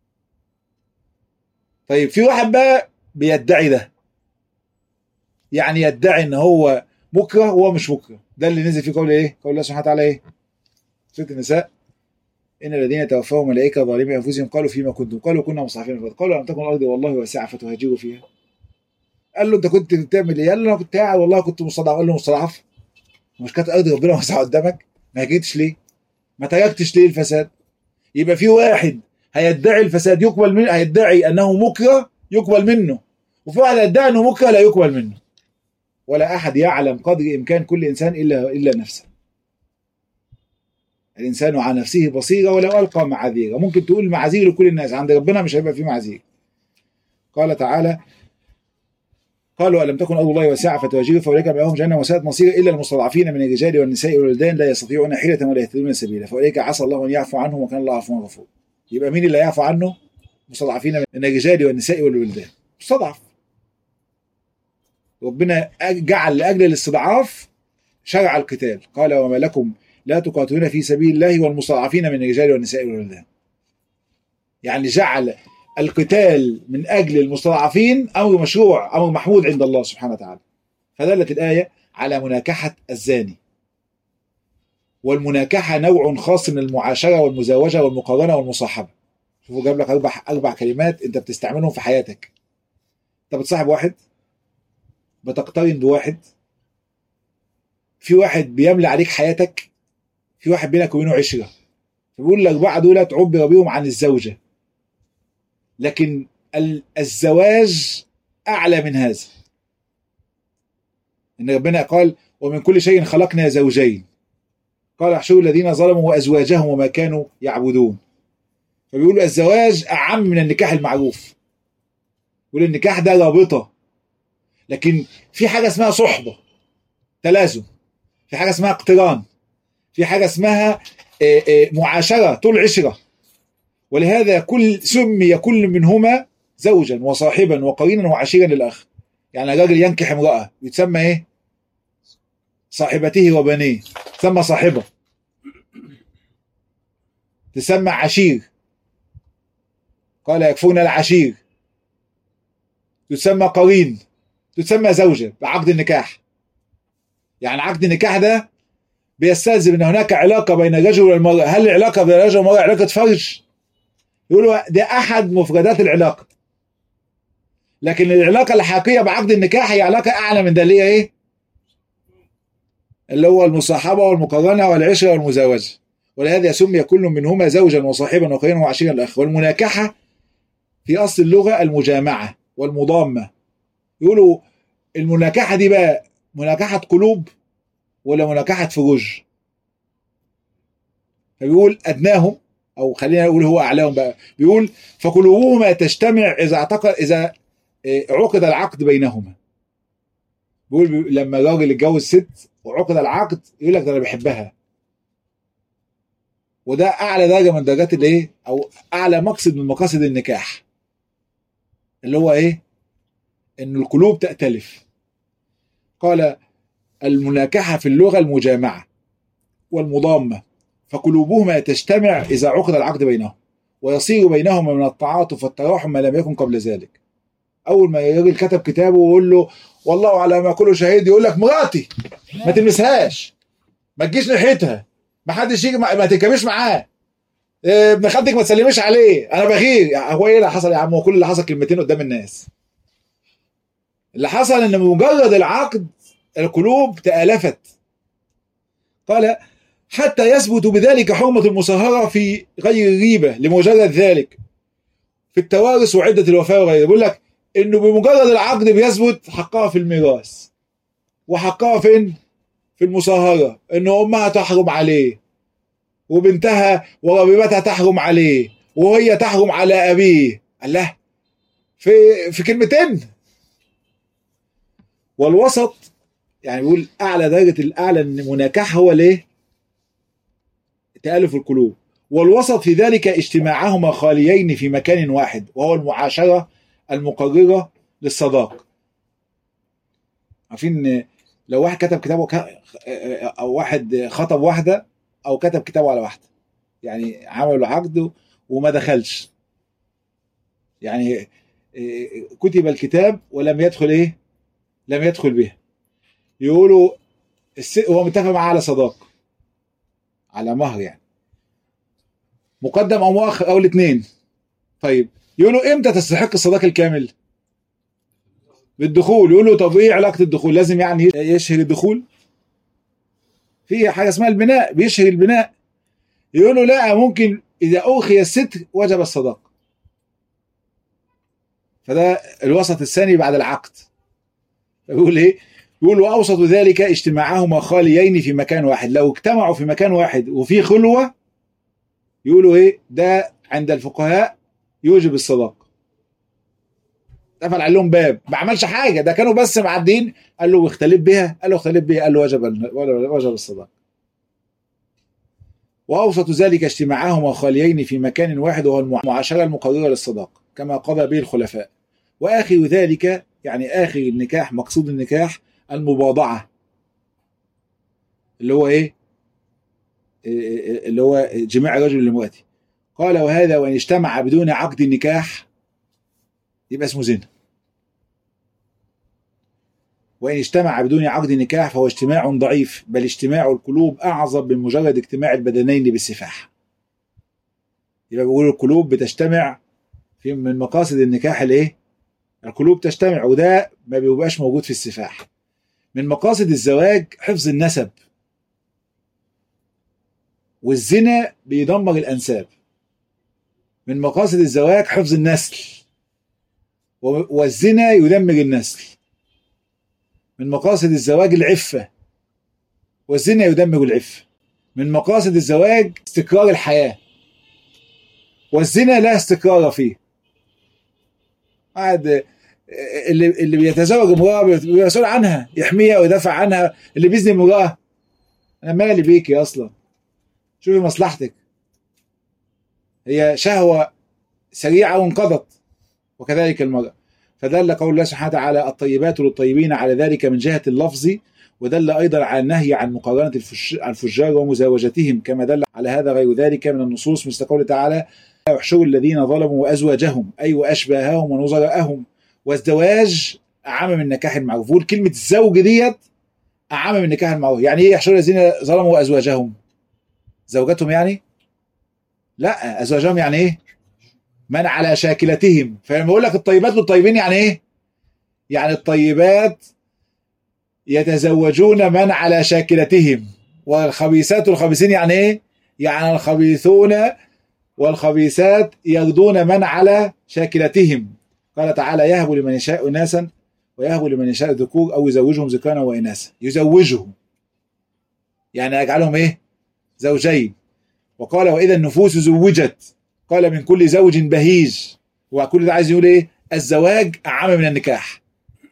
طيب في واحد بقى بيدعي ده، يعني يدعي ان هو مكره وهو مش مكره. ده اللي نزل في قول قول الله سبحانه وتعالى سورة النساء ان الذين توفاهم ملائكه ظالمي انفسهم قالوا فيما كنتم قالوا كنا مستضعفين في الارض قالوا لم تكن الارض والله واسعه فتهاجروا فيها. قال له انت كنت بتعمل ايه؟ قال له انا كنت قاعد والله كنت مستضعف. قال له مستضعف؟ مش كانت ارض ربنا واسعه قدامك؟ ما هاجرتش ليه؟ ما تركتش ليه الفساد؟ يبقى في واحد هيدعي الفساد يقبل منه، هيدعي انه مكره يقبل منه، وفي واحد هيدعي انه مكره لا يقبل منه. ولا احد يعلم قدر امكان كل انسان الا نفسه. الانسان على نفسه بصيره ولو القى معاذيره. ممكن تقول معاذير لكل الناس، عند ربنا مش هيبقى في معاذير. قال تعالى قالوا ألم تكن أرض الله واسعة فتهاجروا فأولئك مأواهم جهنم وساءت مصيرا إلا المستضعفين من الرجال والنساء والولدان لا يستطيعون حيلة ولا يهتدون سبيلا فأولئك عسى الله أن يعفو عنهم وكان الله عفوا غفورا. يبقى مين اللي يعفو عنه؟ مستضعفين من الرجال والنساء والولدان. مستضعف ربنا جعل لأجل الاستضعاف شرع القتال، قال وما لكم لا تقاتلون في سبيل الله والمستضعفين من الرجال والنساء والولدان. يعني جعل القتال من أجل المستضعفين أمر مشروع، أمر محمود عند الله سبحانه وتعالى. فدلت الآية على مناكحة الزاني. والمناكحة نوع خاص من المعاشرة والمزاوجة والمقارنة والمصاحبة. شوفوا جاب لك أربع كلمات أنت بتستعملهم في حياتك. أنت بتصاحب واحد، بتقترن بواحد، في واحد بيملى عليك حياتك، في واحد بينك وبينه عشرة. فبيقول الأربعة دول عبر بهم عن الزوجة، لكن الزواج أعلى من هذا. إن ربنا قال ومن كل شيء خلقنا زوجين، قال احشروا الذين ظلموا وأزواجهم وما كانوا يعبدون. فبيقولوا الزواج أعم من النكاح المعروف. يقول النكاح ده رابطة، لكن في حاجة اسمها صحبة تلازم، في حاجة اسمها اقتران، في حاجة اسمها معاشرة طول عشرة. ولهذا سمي كل منهما زوجا وصاحبا وقرينا وعشيرا للآخر. يعني الراجل ينكح امرأة يتسمى صاحبته وبنيه، تسمى صاحبة، تسمى عشير، قال يكفون العشير، تسمى قرين، تسمى زوجة بعقد النكاح. يعني عقد النكاح ده بيستلزم ان هناك علاقة بين الرجل والمرأة. هل العلاقة بين الرجل والمرأة علاقة فرج؟ يقولوا ده احد مفردات العلاقة، لكن العلاقة الحقيقية بعقد النكاح هي علاقة اعلى من ده، اللي هي اللي هو المصاحبة والمقارنة والعشرة والمزاوجة، ولهذا سمي كل منهما زوجا وصاحبا وقرينا وعشيرا الأخ. والمناكحة في أصل اللغة المجامعة والمضامة. يقولوا المناكحة دي بقى مناكحة قلوب ولا مناكحة فروج؟ فبيقول أدناهم، أو خلينا نقول هو أعلاهم بقى، بيقول فقلوبهما تجتمع إذا عقد العقد بينهما. بيقول لما الراجل اتجوز ست وعقد العقد يقول لك ده أنا بحبها، وده أعلى درجة من درجات الإيه، أو أعلى مقصد من مقاصد النكاح، اللي هو إيه؟ إن القلوب تأتلف. قال المناكحة في اللغة المجامعة والمضامة، فقلوبهما تجتمع إذا عقد العقد بينهم، ويصير بينهما من التعاطف والتراحم ما لم يكن قبل ذلك. أول ما الراجل كتب كتابه ويقول له والله على ما كله شهيد، يقول لك مراتي ما تلمسهاش، ما تجيش ناحيتها، ما حدش يجي، ما تركبيش معاه، ابن خالتك ما تسلميش عليه، انا بغير. هو ايه اللي حصل يا عم؟ وكل اللي حصل كلمتين قدام الناس. اللي حصل ان بمجرد العقد القلوب تآلفت. قال حتى يثبت بذلك حرمة المصاهرة في غير الريبة لمجرد ذلك في التوارث وعدة الوفاة وغيره. بيقول لك انه بمجرد العقد بيثبت حقها في الميراث، وحقها فين؟ في المصاهرة، انه امها تحرم عليه، وبنتها وربيبتها تحرم عليه، وهي تحرم على ابيه. الله، في كلمتين. والوسط يعني بيقول اعلى درجة الاعلى ان مناكحة هو ليه؟ تآلف القلوب. والوسط في ذلك اجتماعهما خاليين في مكان واحد، وهو المعاشرة المقررة للصداق. عارفين لو واحد كتب كتابه او واحد خطب واحدة او كتب كتابه على واحدة، يعني عملوا عقد وما دخلش، يعني كتب الكتاب ولم يدخل ايه؟ لم يدخل به. يقولوا هو متفق معاه على صداق، على مهر يعني مقدم او مؤخر او الاثنين. طيب يقولوا امتى تستحق الصداق الكامل؟ بالدخول. يقولوا طب ايه علاقة الدخول؟ لازم يعني يشهر الدخول؟ في حاجة اسمها البناء، بيشهر البناء. يقولوا لا، ممكن اذا أرخي الستر وجب الصداق. فده الوسط الثاني بعد العقد. بيقول ايه؟ بيقول واوسط ذلك اجتماعهما خاليين في مكان واحد. لو اجتمعوا في مكان واحد وفي خلوة، يقولوا ايه؟ ده عند الفقهاء يوجب الصداق. قفل عليهم باب، ما عملش حاجة، ده كانوا بس معدين، قال له اختلف بها، قال له اختلف بها، قال له وجب الصداق. واوسط ذلك اجتماعهما خاليين في مكان واحد، وهو المعاشرة المقررة للصداق كما قضى به الخلفاء. واخر ذلك يعني اخر النكاح، مقصود النكاح المباضعة، اللي هو ايه؟ اللي هو جماع رجل لامرأته. قال وهذا وان اجتمع بدون عقد النكاح يبقى اسمه زنا. وان اجتمع بدون عقد النكاح فهو اجتماع ضعيف، بل اجتماع القلوب اعظم من مجرد اجتماع البدنين بالسفاح. يبقى بيقولوا القلوب بتجتمع في من مقاصد النكاح الايه؟ القلوب تجتمع، وده ما بيبقاش موجود في السفاح. من مقاصد الزواج حفظ النسب، والزنا بيدمر الأنساب. من مقاصد الزواج حفظ النسل، والزنا يدمر النسل. من مقاصد الزواج العفة، والزنا يدمر العفة. من مقاصد الزواج استقرار الحياة، والزنا لا استقرار فيه. قاعد اللي بيتزوج امرأة بيبقى مسؤول عنها، يحميها ويدافع عنها. اللي بيزني امرأة، أنا مالي بيكي أصلا، شوفي مصلحتك، هي شهوة سريعة وانقضت. وكذلك المرأة. فدل قول الله سبحانه وتعالى الطيبات للطيبين على ذلك من جهة اللفظ، ودل أيضا على النهي عن مقارنة الفجار ومزاوجتهم، كما دل على هذا غير ذلك من النصوص، مثل قوله تعالى يحشروا الذين ظلموا وأزواجهم أي وأشباههم ونظرائهم. والزواج أعم من نكاح المعروف. بقول كلمة الزوج ديت أعم من نكاح المعروف. يعني إيه يحشروا الذين ظلموا وأزواجهم؟ زوجاتهم يعني؟ لا، أزواجهم يعني إيه؟ من على شاكلتهم. فلما بقول لك الطيبات للطيبين يعني إيه؟ يعني الطيبات يتزوجون من على شاكلتهم، والخبيثات والخبيثين يعني ايه؟ يعني الخبيثون والخبيثات يغدون من على شاكلتهم. قال تعالى يهب لمن يشاء إناثا ويهب لمن يشاء ذكور أو يزوجهم ذكرانا وإناثا. يزوجهم يعني يجعلهم ايه؟ زوجين. وقال وإذا النفوس زوجت قال من كل زوج بهيج. وكل ده عايز يقول ايه؟ الزواج أعم من النكاح.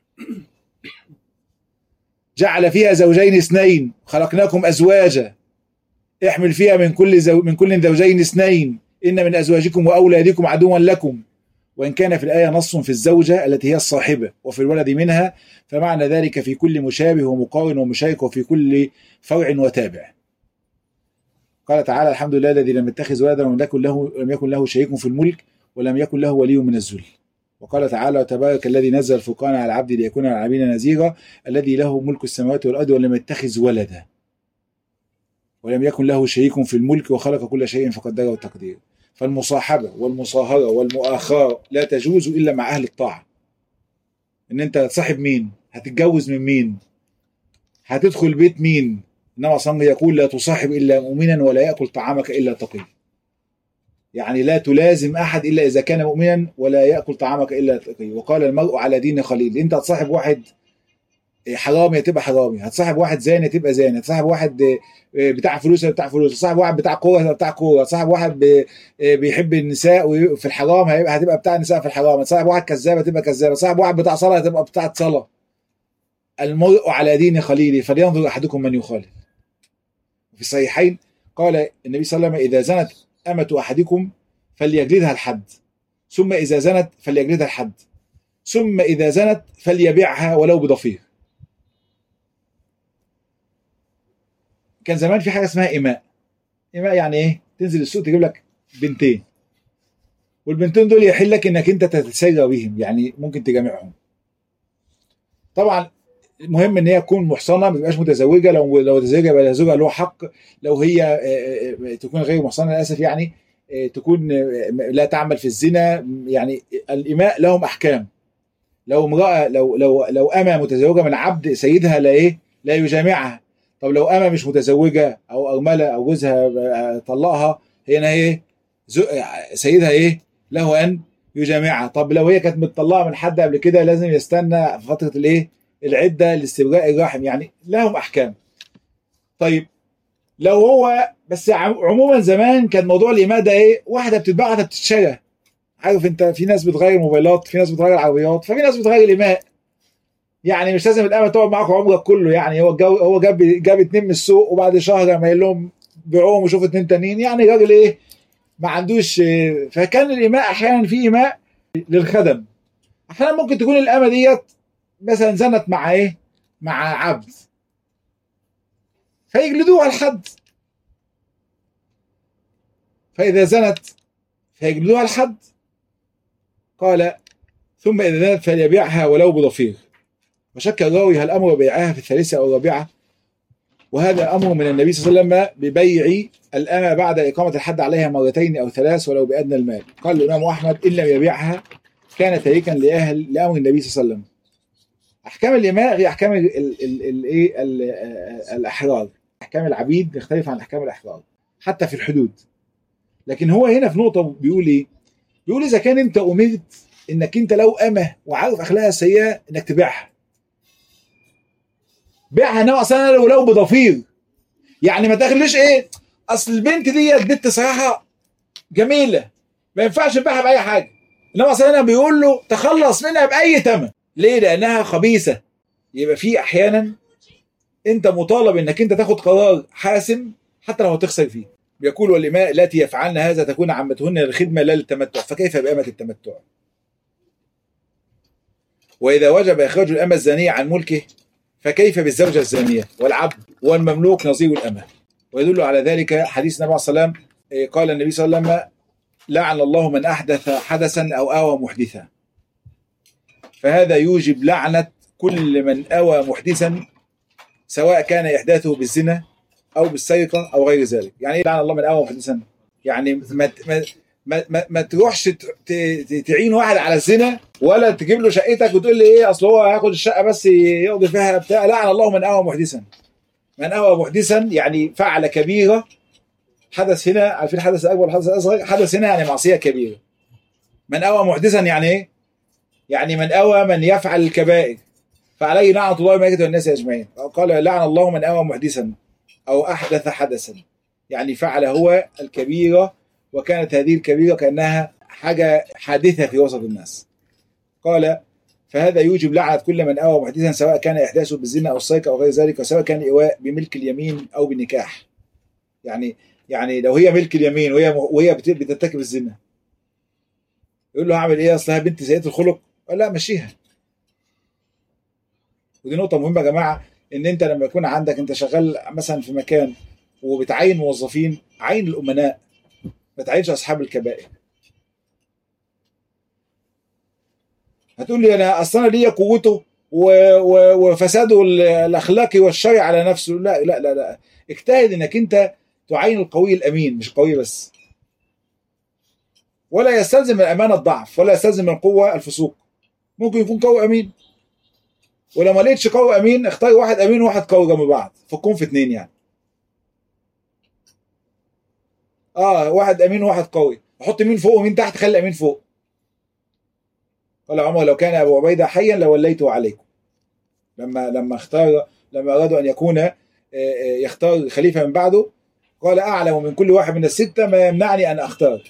جعل فيها زوجين اثنين خلقناكم أزواجا احمل فيها من كل زوجين اثنين إن من أزواجكم وأولادكم عدوا لكم. وإن كان في الآية نص في الزوجة التي هي الصاحبة وفي الولد منها، فمعنى ذلك في كل مشابه ومقارن ومشارك وفي كل فرع وتابع. قال تعالى الحمد لله الذي لم يتخذ ولدا ولم يكن له شريك في الملك ولم يكن له ولي من الذل. وقال تعالى وتبارك الذي نزل الفرقان على العبد ليكون للعالمين نذيرا الذي له ملك السماوات والأرض ولم يتخذ ولدا ولم يكن له شريك في الملك وخلق كل شيء فقدره تقديرا. فالمصاحبة والمصاهرة والمؤاخاة لا تجوز إلا مع أهل الطاعة. إن أنت تصاحب مين؟ هتتجوز من مين؟ هتدخل بيت مين؟ إنما صلى يقول لا تصاحب إلا مؤمنا ولا يأكل طعامك إلا تقي. يعني لا تلازم أحد إلا إذا كان مؤمنا ولا يأكل طعامك إلا تقي. وقال المرء على دين خليل. أنت هتصاحب واحد حرامي تبقى حرامي، هتصاحب واحد زاني تبقى زاني، هتصاحب واحد بتاع فلوس بتاع فلوس، هتصاحب واحد بتاع كوره بتاع كوره، هتصاحب واحد بيحب النساء في الحرام هتبقى بتاع النساء في الحرام، هتصاحب واحد كذاب هتبقى كذاب، هتصاحب واحد بتاع صلاه هتبقى بتاع صلاه. المرء على دين خليله فلينظر احدكم من يخالف. في الصحيحين قال النبي صلى الله عليه وسلم اذا زنت امة احدكم فليجلدها الحد، ثم اذا زنت فليجلدها الحد، ثم اذا زنت فليبيعها ولو بضفير. كان زمان في حاجه اسمها إماء. إماء يعني ايه؟ تنزل السوق تجيب لك بنتين، والبنتين دول يحل لك انك انت تتساجر بهم، يعني ممكن تجامعهم. طبعا المهم ان هي تكون محصنه، ما تبقاش متزوجه. لو تزوجها يبقى زوجها له حق. لو هي تكون غير محصنه للاسف يعني تكون لا تعمل في الزنا. يعني الإماء لهم احكام. لو امراه لو أمة متزوجه من عبد سيدها لا يجامعها. طب لو أمة مش متزوجة أو أرملة أو جوزها طلقها، هنا ايه؟ سيدها له أن يجامعها. طب لو هي كانت متطلقة من حد قبل كده لازم يستنى فترة العدة لاستبراء الرحم. يعني لهم أحكام. طيب لو هو بس عموما زمان كان موضوع الإماء ده واحدة بتتباع واحدة بتتشرى. عارف أنت في ناس بتغير موبايلات، في ناس بتغير عربيات، ففي ناس بتغير الإماء. يعني مش لازم الأمة تقعد معاكم عمرك كله. يعني هو جاب اتنين من السوق وبعد شهر قام قايل لهم بيعوهم وشوف اتنين تانيين. يعني راجل ما عندوش. فكان الإماء أحيانا في إماء للخدم. أحيانا ممكن تكون الأمة ديت مثلا زنت مع مع عبد فيجلدوها الحد. فإذا زنت فيجلدوها الحد. قال ثم إذا زنت فليبيعها ولو بضفير. وشك الراوي هل أمر بيعها في الثالثة أو الرابعة، وهذا أمر من النبي صلى الله عليه وسلم ببيع الأمة بعد إقامة الحد عليها مرتين أو ثلاث ولو بأدنى المال. قال الإمام أحمد إن لم يبيعها كان تاركا لأمر النبي صلى الله عليه وسلم. أحكام الإماء هي أحكام الأحرار. أحكام العبيد تختلف عن أحكام الأحرار حتى في الحدود. لكن هو هنا في نقطة بيقول بيقول إذا كان أنت أمرت إنك أنت لو أمة وعارف أخلاقها سيئة إنك تبيعها، بيعها نوع سنة لو بضفير. يعني ما تاخدليش أصل البنت دي بنت صراحة جميلة ما ينفعش نبيعها بأي حاجة. إنما أصلا بيقول له تخلص منها بأي ثمن. ليه؟ لأنها خبيثة. يبقى في أحيانا أنت مطالب إنك أنت تاخد قرار حاسم حتى لو هتخسر فيه. بيقول والإماء التي يفعلن هذا تكون عمتهن للخدمة لا للتمتع، فكيف بأمة التمتع؟ وإذا وجب إخراج الأمة الزانية عن ملكه فكيف بالزوجة الزانية والعبد والمملوك نظير الأمة؟ ويدل على ذلك حديث النبي صلى الله عليه وسلم قال النبي صلى الله عليه وسلم لعن الله من أحدث حدثا أو آوى محدثا. فهذا يوجب لعنة كل من آوى محدثا سواء كان إحداثه بالزنا أو بالسرقة أو غير ذلك. يعني لعن الله من آوى محدثا؟ يعني ما تروحش تعين واحد على الزنا، ولا تجيب له شقتك وتقول لي ايه اصل هو هياخد الشقه بس يقضي فيها بتاع. لعن الله من اوى محدثا. من اوى محدثا يعني فعل كبيره. حدث هنا، عارفين حدث اكبر والحدث الاصغر؟ حدث هنا يعني معصيه كبيره. من اوى محدثا يعني ايه؟ يعني من اوى من يفعل الكبائر فعليه لعنه الله وملائكته والناس اجمعين. قال لعن الله من اوى محدثا او احدث حدثا، يعني فعل هو الكبيره وكانت هذه الكبيره كانها حاجه حادثه في وسط الناس. قال فهذا يوجب لعنه كل من اوى محدثا، سواء كان احداثه بالزنا او السرقه او غير ذلك، وسواء كان ايواء بملك اليمين او بالنكاح. يعني لو هي ملك اليمين وهي بترتكب الزنا، يقول له هعمل ايه اصلها بنت سيئه الخلق؟ قال لا مشيها. ودي نقطه مهمه يا جماعه، ان انت لما يكون عندك انت شغال مثلا في مكان وبتعين موظفين، عين الامناء، ما تعينش اصحاب الكبائر. هتقول لي انا اصلا ليا قوته وفساده الاخلاقي والشرعي على نفسه. لا لا لا لا، اجتهد انك انت تعين القوي الامين، مش القوي بس. ولا يستلزم الامانه الضعف، ولا يستلزم القوه الفسوق. ممكن يكون قوي امين، ولو ما لقيتش قوي امين اختار واحد امين وواحد قوي جنب بعض، فكون في اتنين يعني. واحد امين وواحد قوي، احط مين فوق ومين تحت، خلي امين فوق. قال عمر لو كان ابو عبيده حيا لوليته عليكم. لما ارادوا ان يكون يختار خليفه من بعده، قال اعلم من كل واحد من السته ما يمنعني ان اختار.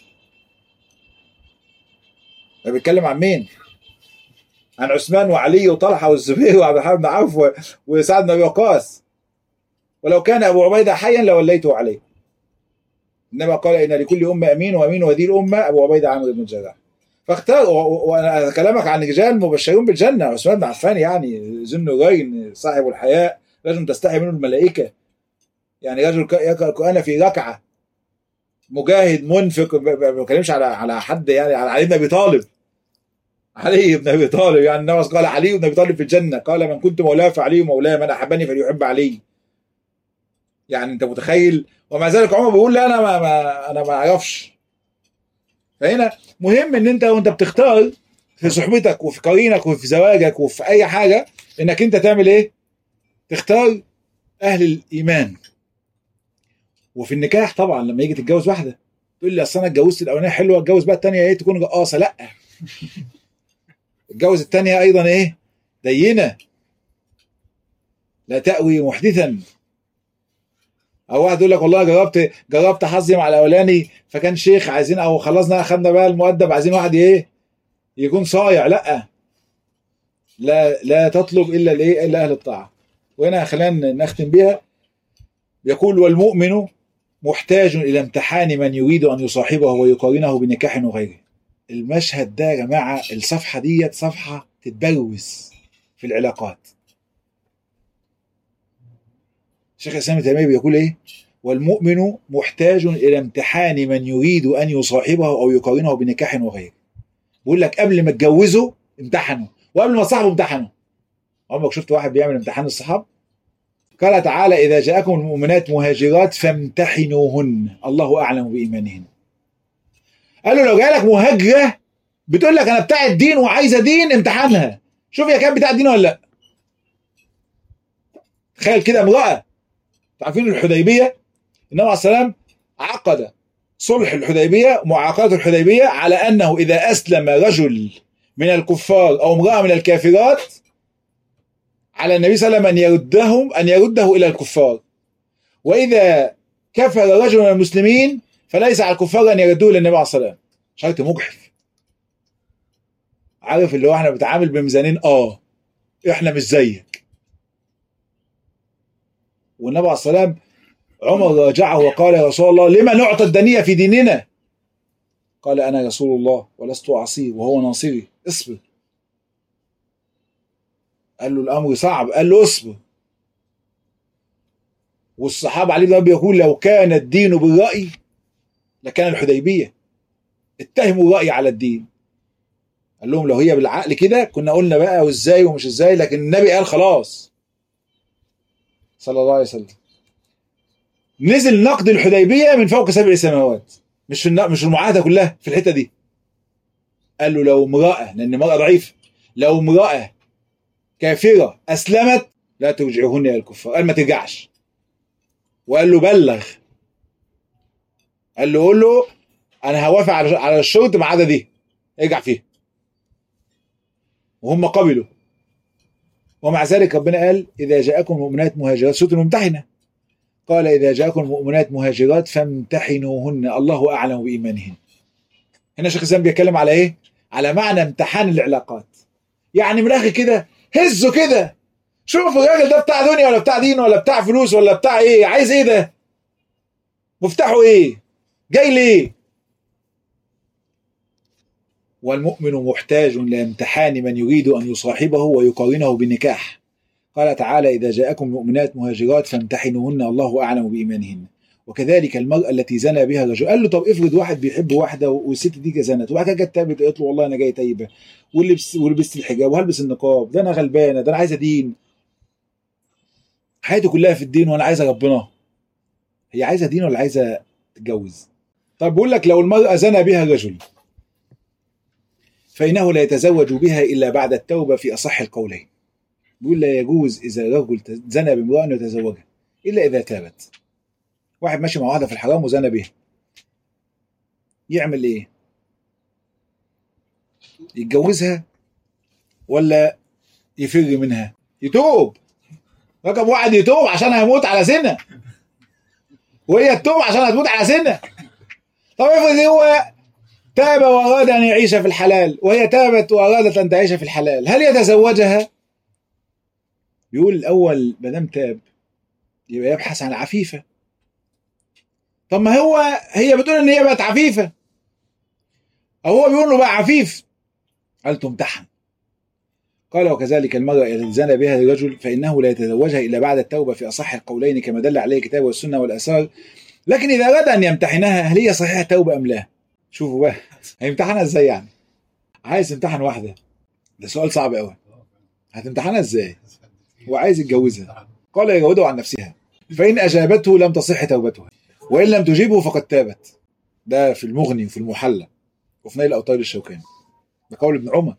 ده بيتكلم عن مين؟ عن عثمان وعلي وطلحه والزبير وعبد الرحمن بن عوف وسعد بن ابي وقاص. ولو كان ابو عبيده حيا لوليته عليكم. انما قال ان لكل امه امين، وامين هذه الامه ابو عبيده عامر بن الجراح. فاختار. وانا كلامك عن رجال مبشرون بالجنه، عثمان بن عفان يعني ذو النورين صاحب الحياء، رجل تستحي منه الملائكه، يعني رجل يقرا القران في ركعه، مجاهد منفق. ما بتكلمش على حد، يعني على علي بن ابي طالب. علي بن ابي طالب يعني النبي قال علي بن ابي طالب في الجنه، قال من كنت مولاه فعلي مولاه، من احبني فليحب علي. يعني انت متخيل؟ ومع ذلك عمر بيقول لا انا ما اعرفش. فهنا مهم ان انت وانت بتختار في صحبتك وفي قرينك وفي زواجك وفي اي حاجه، انك انت تعمل ايه؟ تختار اهل الايمان. وفي النكاح طبعا لما يجي تتجوز واحده تقول لي اصل انا اتجوزت الاولانيه حلوه، اتجوز بقى الثانيه ايه تكون رقاصه. لا، اتجوز الثانيه ايضا ايه؟ دينه. لا تأوي محدثا. او واحد يقول لك والله جربت حظي مع الاولاني فكان شيخ، عايزين او خلصنا اخذنا بقى المؤدب، عايزين واحد ايه يكون صايع. لا تطلب الا اهل الطاعه. وهنا خلينا نختم بها. يقول والمؤمن محتاج الى امتحان من يريد ان يصاحبه ويقارنه بنكاح وغيره. المشهد ده يا جماعه، الصفحه ديت صفحه تتبروز في العلاقات. الشيخ الاسلام ابن تيميه بيقول ايه؟ والمؤمن محتاج الى امتحان من يريد ان يصاحبه او يقارنه بنكاح وغيره. بيقول لك قبل ما تجوزه امتحنه، وقبل ما تصاحبه امتحنه. عمرك شفت واحد بيعمل امتحان الصحاب؟ قال تعالى اذا جاءكم المؤمنات مهاجرات فامتحنوهن الله اعلم بايمانهن. قال له لو جالك مهاجره بتقول لك انا بتاع الدين وعايزه دين، امتحانها شوف هي كانت بتاع الدين ولا لا. تخيل كده امراه، عارفين الحديبيه النبي عليه السلام عقد صلح الحديبيه معاقده الحديبيه على انه اذا اسلم رجل من الكفار او امراه من الكافرات على النبي صلى الله عليه وسلم ان يرده الى الكفار، واذا كفر رجل من المسلمين فليس على الكفار ان يردوه الى النبي عليه الصلاه والسلام. شرط مجحف. عارف اللي هو احنا بنتعامل بميزانين، احنا مش زيك. والنبي عليه الصلاه والسلام عمر راجعه وقال يا رسول الله لما نعطى الدنية في ديننا؟ قال أنا رسول الله ولست أعصيه وهو ناصري، اصبر. قال له الأمر صعب، قال له اصبر. والصحابة عليه بن يقول لو كان الدين بالرأي لكان الحديبية. اتهموا الرأي على الدين. قال لهم لو هي بالعقل كده كنا قلنا بقى وازاي ومش ازاي، لكن النبي قال خلاص صلى الله عليه وسلم. نزل نقد الحديبية من فوق 7 سماوات. مش المعاهده كلها في الحته دي. قال له لو امراه، لان المراه ضعيفه، لو امراه كافره اسلمت لا ترجعهن الى الكفار. قال ما ترجعش. وقال له بلغ، قال له قول له انا هوافق على الشروط ما عدا دي، ارجع فيها. وهم قبلوا. ومع ذلك ربنا قال اذا جاءكم مؤمنات مهاجرات، سوره الممتحنه، قال اذا جاءكم مؤمنات مهاجرات فامتحنوهن الله اعلم بايمانهن. هنا شيخ الاسلام بيتكلم على ايه؟ على معنى امتحان العلاقات. يعني من الاخر كده هزه كده، شوف الراجل ده بتاع دنيا ولا بتاع دين ولا بتاع فلوس ولا بتاع ايه، عايز ايه ده، مفتاحه ايه، جاي ليه. والمؤمن محتاج لامتحان من يريد ان يصاحبه ويقارنه بالنكاح. قال تعالى اذا جاءكم مؤمنات مهاجرات فامتحنوهن الله اعلم بايمانهن. وكذلك المرأة التي زنى بها رجل. قال له طب افرض واحد بيحب واحدة والست دي زنت، وبعد كده جت تابت قالت له والله انا جاي تايبه ولبست الحجاب وهلبس النقاب، ده انا غلبانه، ده انا عايزه دين، حياتي كلها في الدين وانا عايزه ربنا. هي عايزه دين ولا عايزه تتجوز؟ طب بقول لك لو المرأة زنى بها رجل فإنه لا يتزوج بها إلا بعد التوبة في أصح القولين. بيقول لا يجوز إذا رجل زنى بامرأة أن يتزوجها إلا إذا تابت. واحد ماشي مع واحدة في الحرام وزنى بها، يعمل إيه؟ يتجوزها ولا يفر منها؟ يتوب. رقم واحد يتوب عشان هيموت على زنا، وهي تتوب عشان هتموت على زنا. طب افرض هو تاب وأراد أن يعيش في الحلال وهي تابت وأرادت أن تعيش في الحلال، هل يتزوجها؟ بيقول الأول ما دام تاب يبقى يبحث عن عفيفة. طب ما هي بتقول إن هي بقت عفيفة، أو هو بيقول له بقى عفيف. قال تمتحن. قال وكذلك المرأة إذا زنى بها الرجل فإنه لا يتزوجها إلا بعد التوبة في أصح القولين كما دل عليه الكتاب والسنة والآثار. لكن إذا أراد أن يمتحنها هل هي صحيحة توبة أم لا؟ شوفوا بقى هيمتحنها إزاي يعني؟ عايز تمتحن واحدة، ده سؤال صعب قوي. هتمتحنها إزاي؟ وعايز يتجوزها. قال يجاوده عن نفسها، فإن أجابته لم تصح توبتها، وإن لم تجيبه فقد تابت. ده في المغني وفي المحلى وفي نيل الأوطار الشوكاني، ده قول ابن عمر.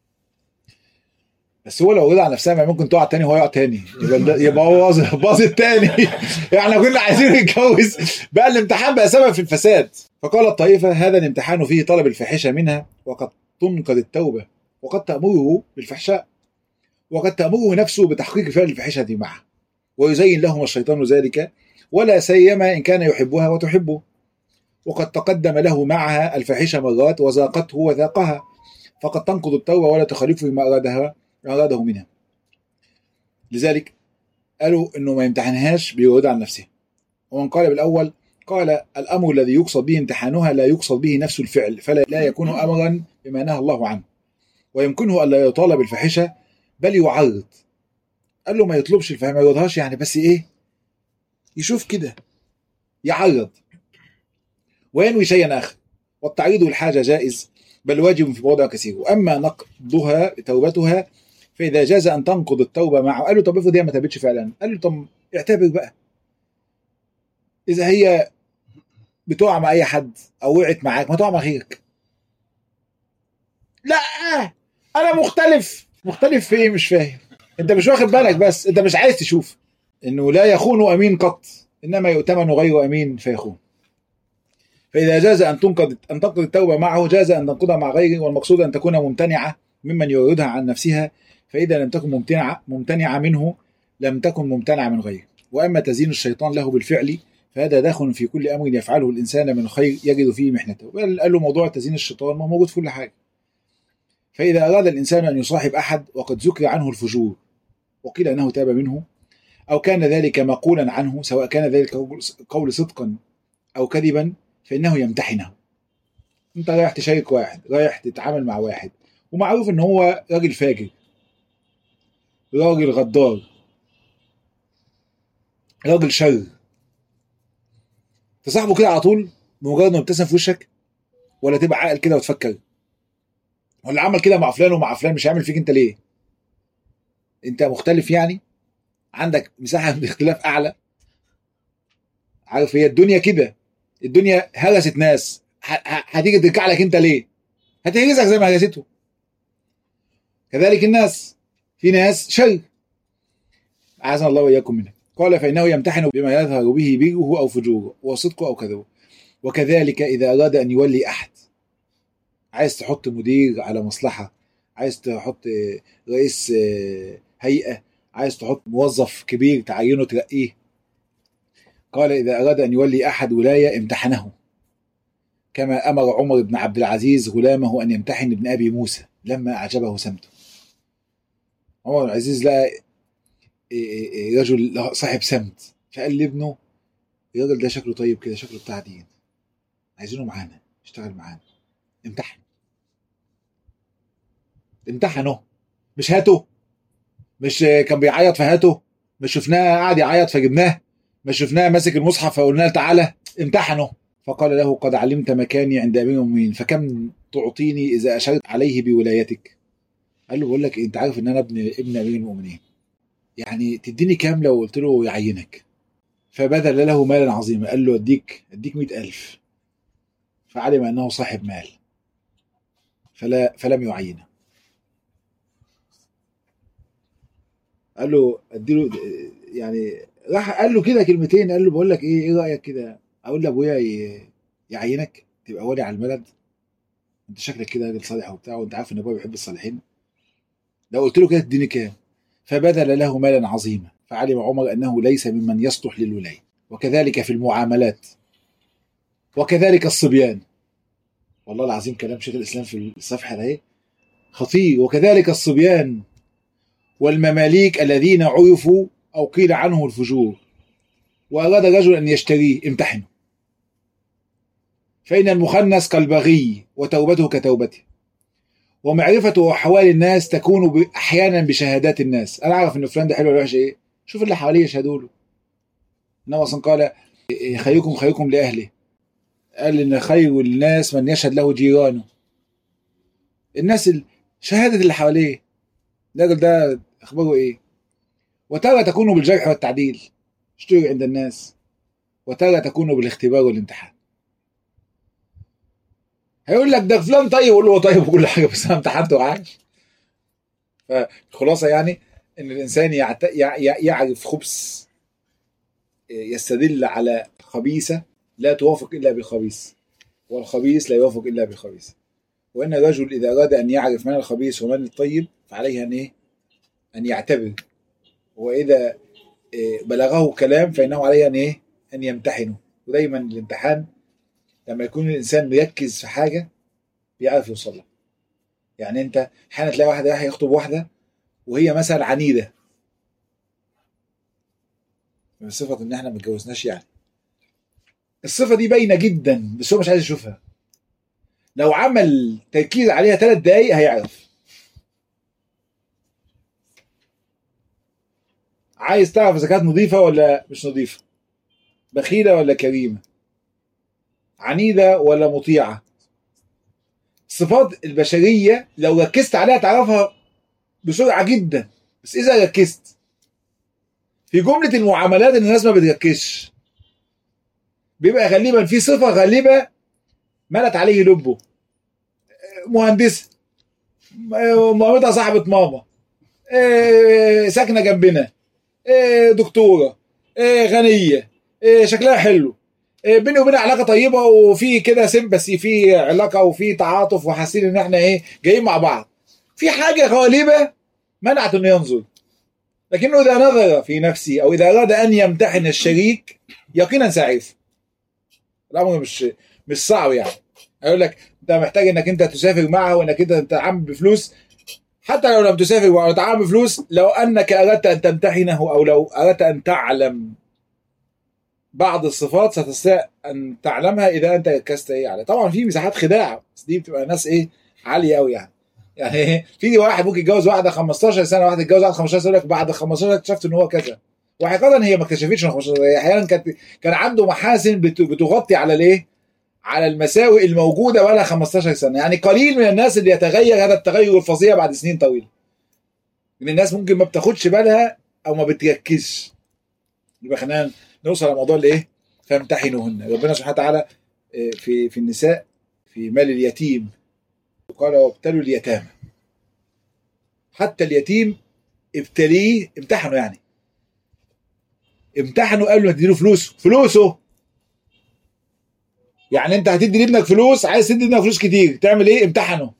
بس هو لو رضى عن نفسها ما ممكن تقع تاني وهو يقع تاني، يبقى هو باظ التاني. يعني كنا عايزين نتجوز بقى الامتحان بقى سبب في الفساد. فقال الطائفة هذا الامتحان فيه طلب الفاحشة منها وقد تنقض التوبة، وقد تأمره بالفحشاء، وقد تأمره نفسه بتحقيق فعل الفاحشة معه، ويزين لهم الشيطان ذلك، ولا سيما إن كان يحبها وتحبه، وقد تقدم له معها الفاحشة مرات وذاقته وذاقها، فقد تنقض التوبة ولا تخالفه ما أراده منها. لذلك قالوا إنه ما يمتحنهاش بيرد عن نفسه. ومن قال بالأول قال الأمر الذي يقصد به امتحانها لا يقصد به نفس الفعل، فلا يكون أمرا بما نهى الله عنه، ويمكنه ألا يطالب الفاحشة بل يعرض. قال له ما يطلبش الفاحشة، ما يرضهاش يعني، بس إيه، يشوف كده يعرض وينوي شيئا آخر. والتعريض والحاجة جائز بل واجب في موضع كثير. وأما نقضها توبتها فإذا جاز أن تنقض التوبة معه. قال له طب افرض هي ما تابتش فعلا، قال له طب اعتبر بقى إذا هي بتقع مع أي حد أو وقعت معاك ما تقع مع غيرك. لا أنا مختلف في إيه؟ مش فاهم. أنت مش واخد بالك، بس أنت مش عايز تشوف إنه لا يخون أمين قط، إنما يؤتمن غير أمين فيخون. فإذا جاز أن تنقض التوبة معه جاز أن تنقضها مع غيره، والمقصود أن تكون ممتنعة ممن يريدها عن نفسها، فإذا لم تكن ممتنعة منه لم تكن ممتنعة من غيره. وأما تزيين الشيطان له بالفعل فهذا داخل في كل أمر يفعله الإنسان من خير يجد فيه محنته. قال له موضوع تزيين الشيطان ما موجود في كل حاجة. فإذا أراد الإنسان أن يصاحب أحد وقد ذكر عنه الفجور وقيل أنه تاب منه، أو كان ذلك مقولا عنه، سواء كان ذلك قول صدقا أو كذبا، فإنه يمتحنه. أنت رايح تشارك واحد، رايح تتعامل مع واحد ومعروف إن هو راجل فاجر، راجل غدار، راجل شر، تصاحبه كده على طول بمجرد ما يبتسم في وشك؟ ولا تبقى عاقل كده وتفكر؟ ولا عمل كده مع فلان ومع فلان مش هيعمل فيك انت ليه؟ انت مختلف يعني؟ عندك مساحة من الاختلاف اعلى؟ عارف هي الدنيا كده، الدنيا هرست ناس هتيجي ترجع لك انت ليه؟ هتهرسك زي ما هرسته. كذلك الناس، في ناس شر، اعاذنا الله واياكم منها. قال فانه يمتحن بما يظهر به بره او فجوره وصدقه او كذبه. وكذلك اذا اراد ان يولي احد، عايز تحط مدير على مصلحه، عايز تحط رئيس هيئه، عايز تحط موظف كبير تعينه ترقيه، قال اذا اراد ان يولي احد ولايه امتحنه، كما امر عمر بن عبد العزيز غلامه ان يمتحن ابن ابي موسى لما اعجبه سمته. عمر بن العزيز لقى رجل صاحب سمت، فقال لابنه الراجل ده شكله طيب كده، شكله بتاع دين، عايزينه معانا يشتغل معانا، امتحنه، مش هاته، مش كان بيعيط فهاته، مش شفناه قاعد يعيط فجبناه، مش شفناه ماسك المصحف فقلنا له تعالى، امتحنه. فقال له قد علمت مكاني عند امير المؤمنين فكم تعطيني اذا اشرت عليه بولايتك. قال له بقول لك انت عارف ان انا ابن امير المؤمنين، يعني تديني كام لو قلت له يعينك؟ فبذل له مالا عظيما، قال له اديك 100,000. فعلم انه صاحب مال فلم يعينه. قال له اديله، يعني راح قال له كده كلمتين، قال له بقول لك ايه رايك كده اقول لابويا يعينك تبقى ولي على البلد، انت شكلك كده راجل صالح وبتاع، وانت عارف ان ابويا بيحب الصالحين، لو قلت له كده تديني كام؟ فبذل له مالا عظيما، فعلم عمر انه ليس ممن يصلح للولايه. وكذلك في المعاملات، وكذلك الصبيان. والله العظيم كلام شيخ الاسلام في الصفحه ده خطير. وكذلك الصبيان والمماليك الذين عرفوا او قيل عنهم الفجور واراد رجل ان يشتريه امتحنه، فان المخنث كالبغي وتوبته كتوبته، ومعرفة أحوال الناس تكون أحيانا بشهادات الناس. أنا أعرف إن فلان ده حلو ولا وحش، إيه؟ شوف اللي حواليه يشهدوا له. إنما أصلا قال خيركم لأهله، قال إن خير الناس من يشهد له جيرانه. الناس شهادة اللي حواليه، الراجل ده أخباره إيه؟ وتارة تكون بالجرح والتعديل، اشتهر عند الناس، وتارة تكون بالاختبار والامتحان. هيقول لك ده فلان طيب، يقول له هو طيب وكل حاجة بس أنا امتحنته وعاش. فالخلاصة يعني إن الإنسان يعرف خبث، يستدل على خبيثة لا توافق إلا بالخبيث، والخبيث لا يوافق إلا بالخبيث. وإن الرجل إذا أراد أن يعرف من الخبيث ومن الطيب فعليه أن أن يعتبر، وإذا بلغه كلام فإنه عليه أن يمتحنه. ودايما الامتحان لما يكون الإنسان مركز في حاجة بيعرف يوصل لها. يعني أنت أحيانا تلاقي واحد رايح يخطب واحدة وهي مثلا عنيدة، بصفة إن إحنا ما اتجوزناش، يعني الصفة دي باينة جدا بس هو مش عايز يشوفها. لو عمل تركيز عليها 3 دقايق هيعرف. عايز تعرف اذا كانت نظيفه ولا مش نظيفه، بخيله ولا كريمه، عنيده ولا مطيعه. الصفات البشريه لو ركزت عليها تعرفها بسرعه جدا. بس اذا ركزت في جمله المعاملات الناس ما بتركزش، بيبقى غالبا في صفه غالبه ملت عليه لبه، مهندسه، مامتها صاحبه ماما، ساكنه جنبنا، دكتوره، غنيه، شكلها حلو، بيني وبينها علاقه طيبه وفي كده سمبسي، في علاقه وفي تعاطف وحاسين ان احنا جايين مع بعض. في حاجه غالبه منعت انه ينظر، لكنه اذا نظر في نفسه او اذا اراد ان يمتحن الشريك يقينا سيعرف. الامر مش صعب. يعني اقول لك انت محتاج انك انت تسافر معه وانك انت تتعامل بفلوس، حتى لو لم تسافر وتتعامل بفلوس، لو انك اردت ان تمتحنه او لو اردت ان تعلم بعض الصفات ستستطيع ان تعلمها اذا انت ركزت عليه. طبعا في مساحات خداع بس دي بتبقى ناس عاليه قوي. يعني في واحد ممكن يتجوز واحده 15 سنه، واحد يتجوز واحده 15 سنه يقول لك بعد 15 اكتشفت ان هو كذا، وحقيقه هي ما اكتشفتش 15 سنه، احيانا كان عنده محاسن بتغطي على على المساوئ الموجوده بقى لها 15 سنه. يعني قليل من الناس اللي يتغير هذا التغير الفظيع بعد سنين طويله. من الناس ممكن ما بتاخدش بالها او ما بتركزش. يبقى خلينا نوصل لموضوع فامتحنوهن. ربنا سبحانه وتعالى في النساء في مال اليتيم، قال وابتلوا اليتامى. حتى اليتيم ابتليه، امتحنه يعني، امتحنه قبل ما تديله فلوسه. يعني انت هتدي لابنك فلوس، عايز تدي لابنك فلوس كتير، تعمل ايه؟ امتحنه.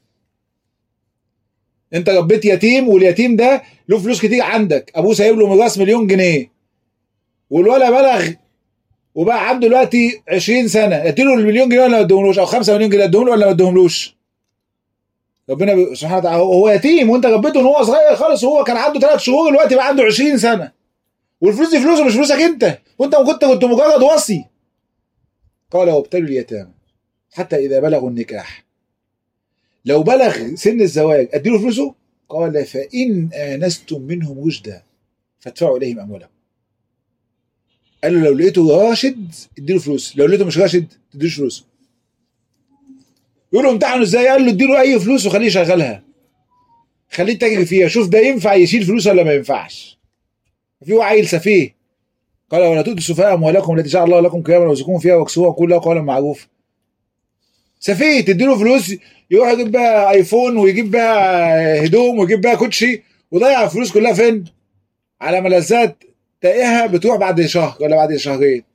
انت ربيت يتيم واليتيم ده له فلوس كتير عندك، ابوه سايب له ميراث مليون جنيه، والولد بلغ وبقى عنده دلوقتي 20 سنه، اديله المليون جنيه ولا ما اديهملوش؟ او 5 مليون جنيه اديهم له ولا ما اديهملوش؟ ربنا سبحانه وتعالى، هو يتيم وانت ربيته ان هو صغير خالص، وهو كان عنده 3 شهور، دلوقتي بقى عنده 20 سنه، والفلوس دي فلوسه مش فلوسك انت، وانت كنت مجرد وصي. قال وابتلوا اليتامى حتى اذا بلغوا النكاح. لو بلغ سن الزواج اديله فلوسه؟ قال فان انستم منهم رشدا فادفعوا اليهم اموالهم. قال له لو لقيته راشد اديله فلوس، لو لقيته مش راشد تديلوش فلوس. يقول له امتحنه ازاي؟ قال له اديله اي فلوس وخليه يشغلها، خليه تجري فيها، شوف ده ينفع يشيل فلوس ولا ما ينفعش. في عيل سفيه قال ولا تؤتوا السفهاء اموالكم التي جعل الله لكم قياما وارزقوهم فيها واكسوها وقولوا له قولا معروفا. سفيه تديله فلوس يروح يجيب بقى ايفون ويجيب بقى هدوم ويجيب بقى كوتشي، وضيع الفلوس كلها فين؟ على ملذات تائهه بتروح بعد شهر ولا بعد شهرين.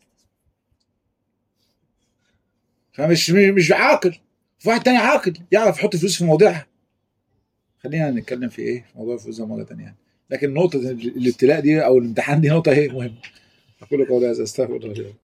فمش عاقل. في واحد تاني عاقل يعرف يحط فلوس في مواضيعها. خلينا نتكلم في ايه؟ في موضوع الفلوس ده مره تانيه يعني. لكن نقطه الابتلاء دي او الامتحان دي نقطه ايه مهمه. اقول قولي هذا استغفر الله.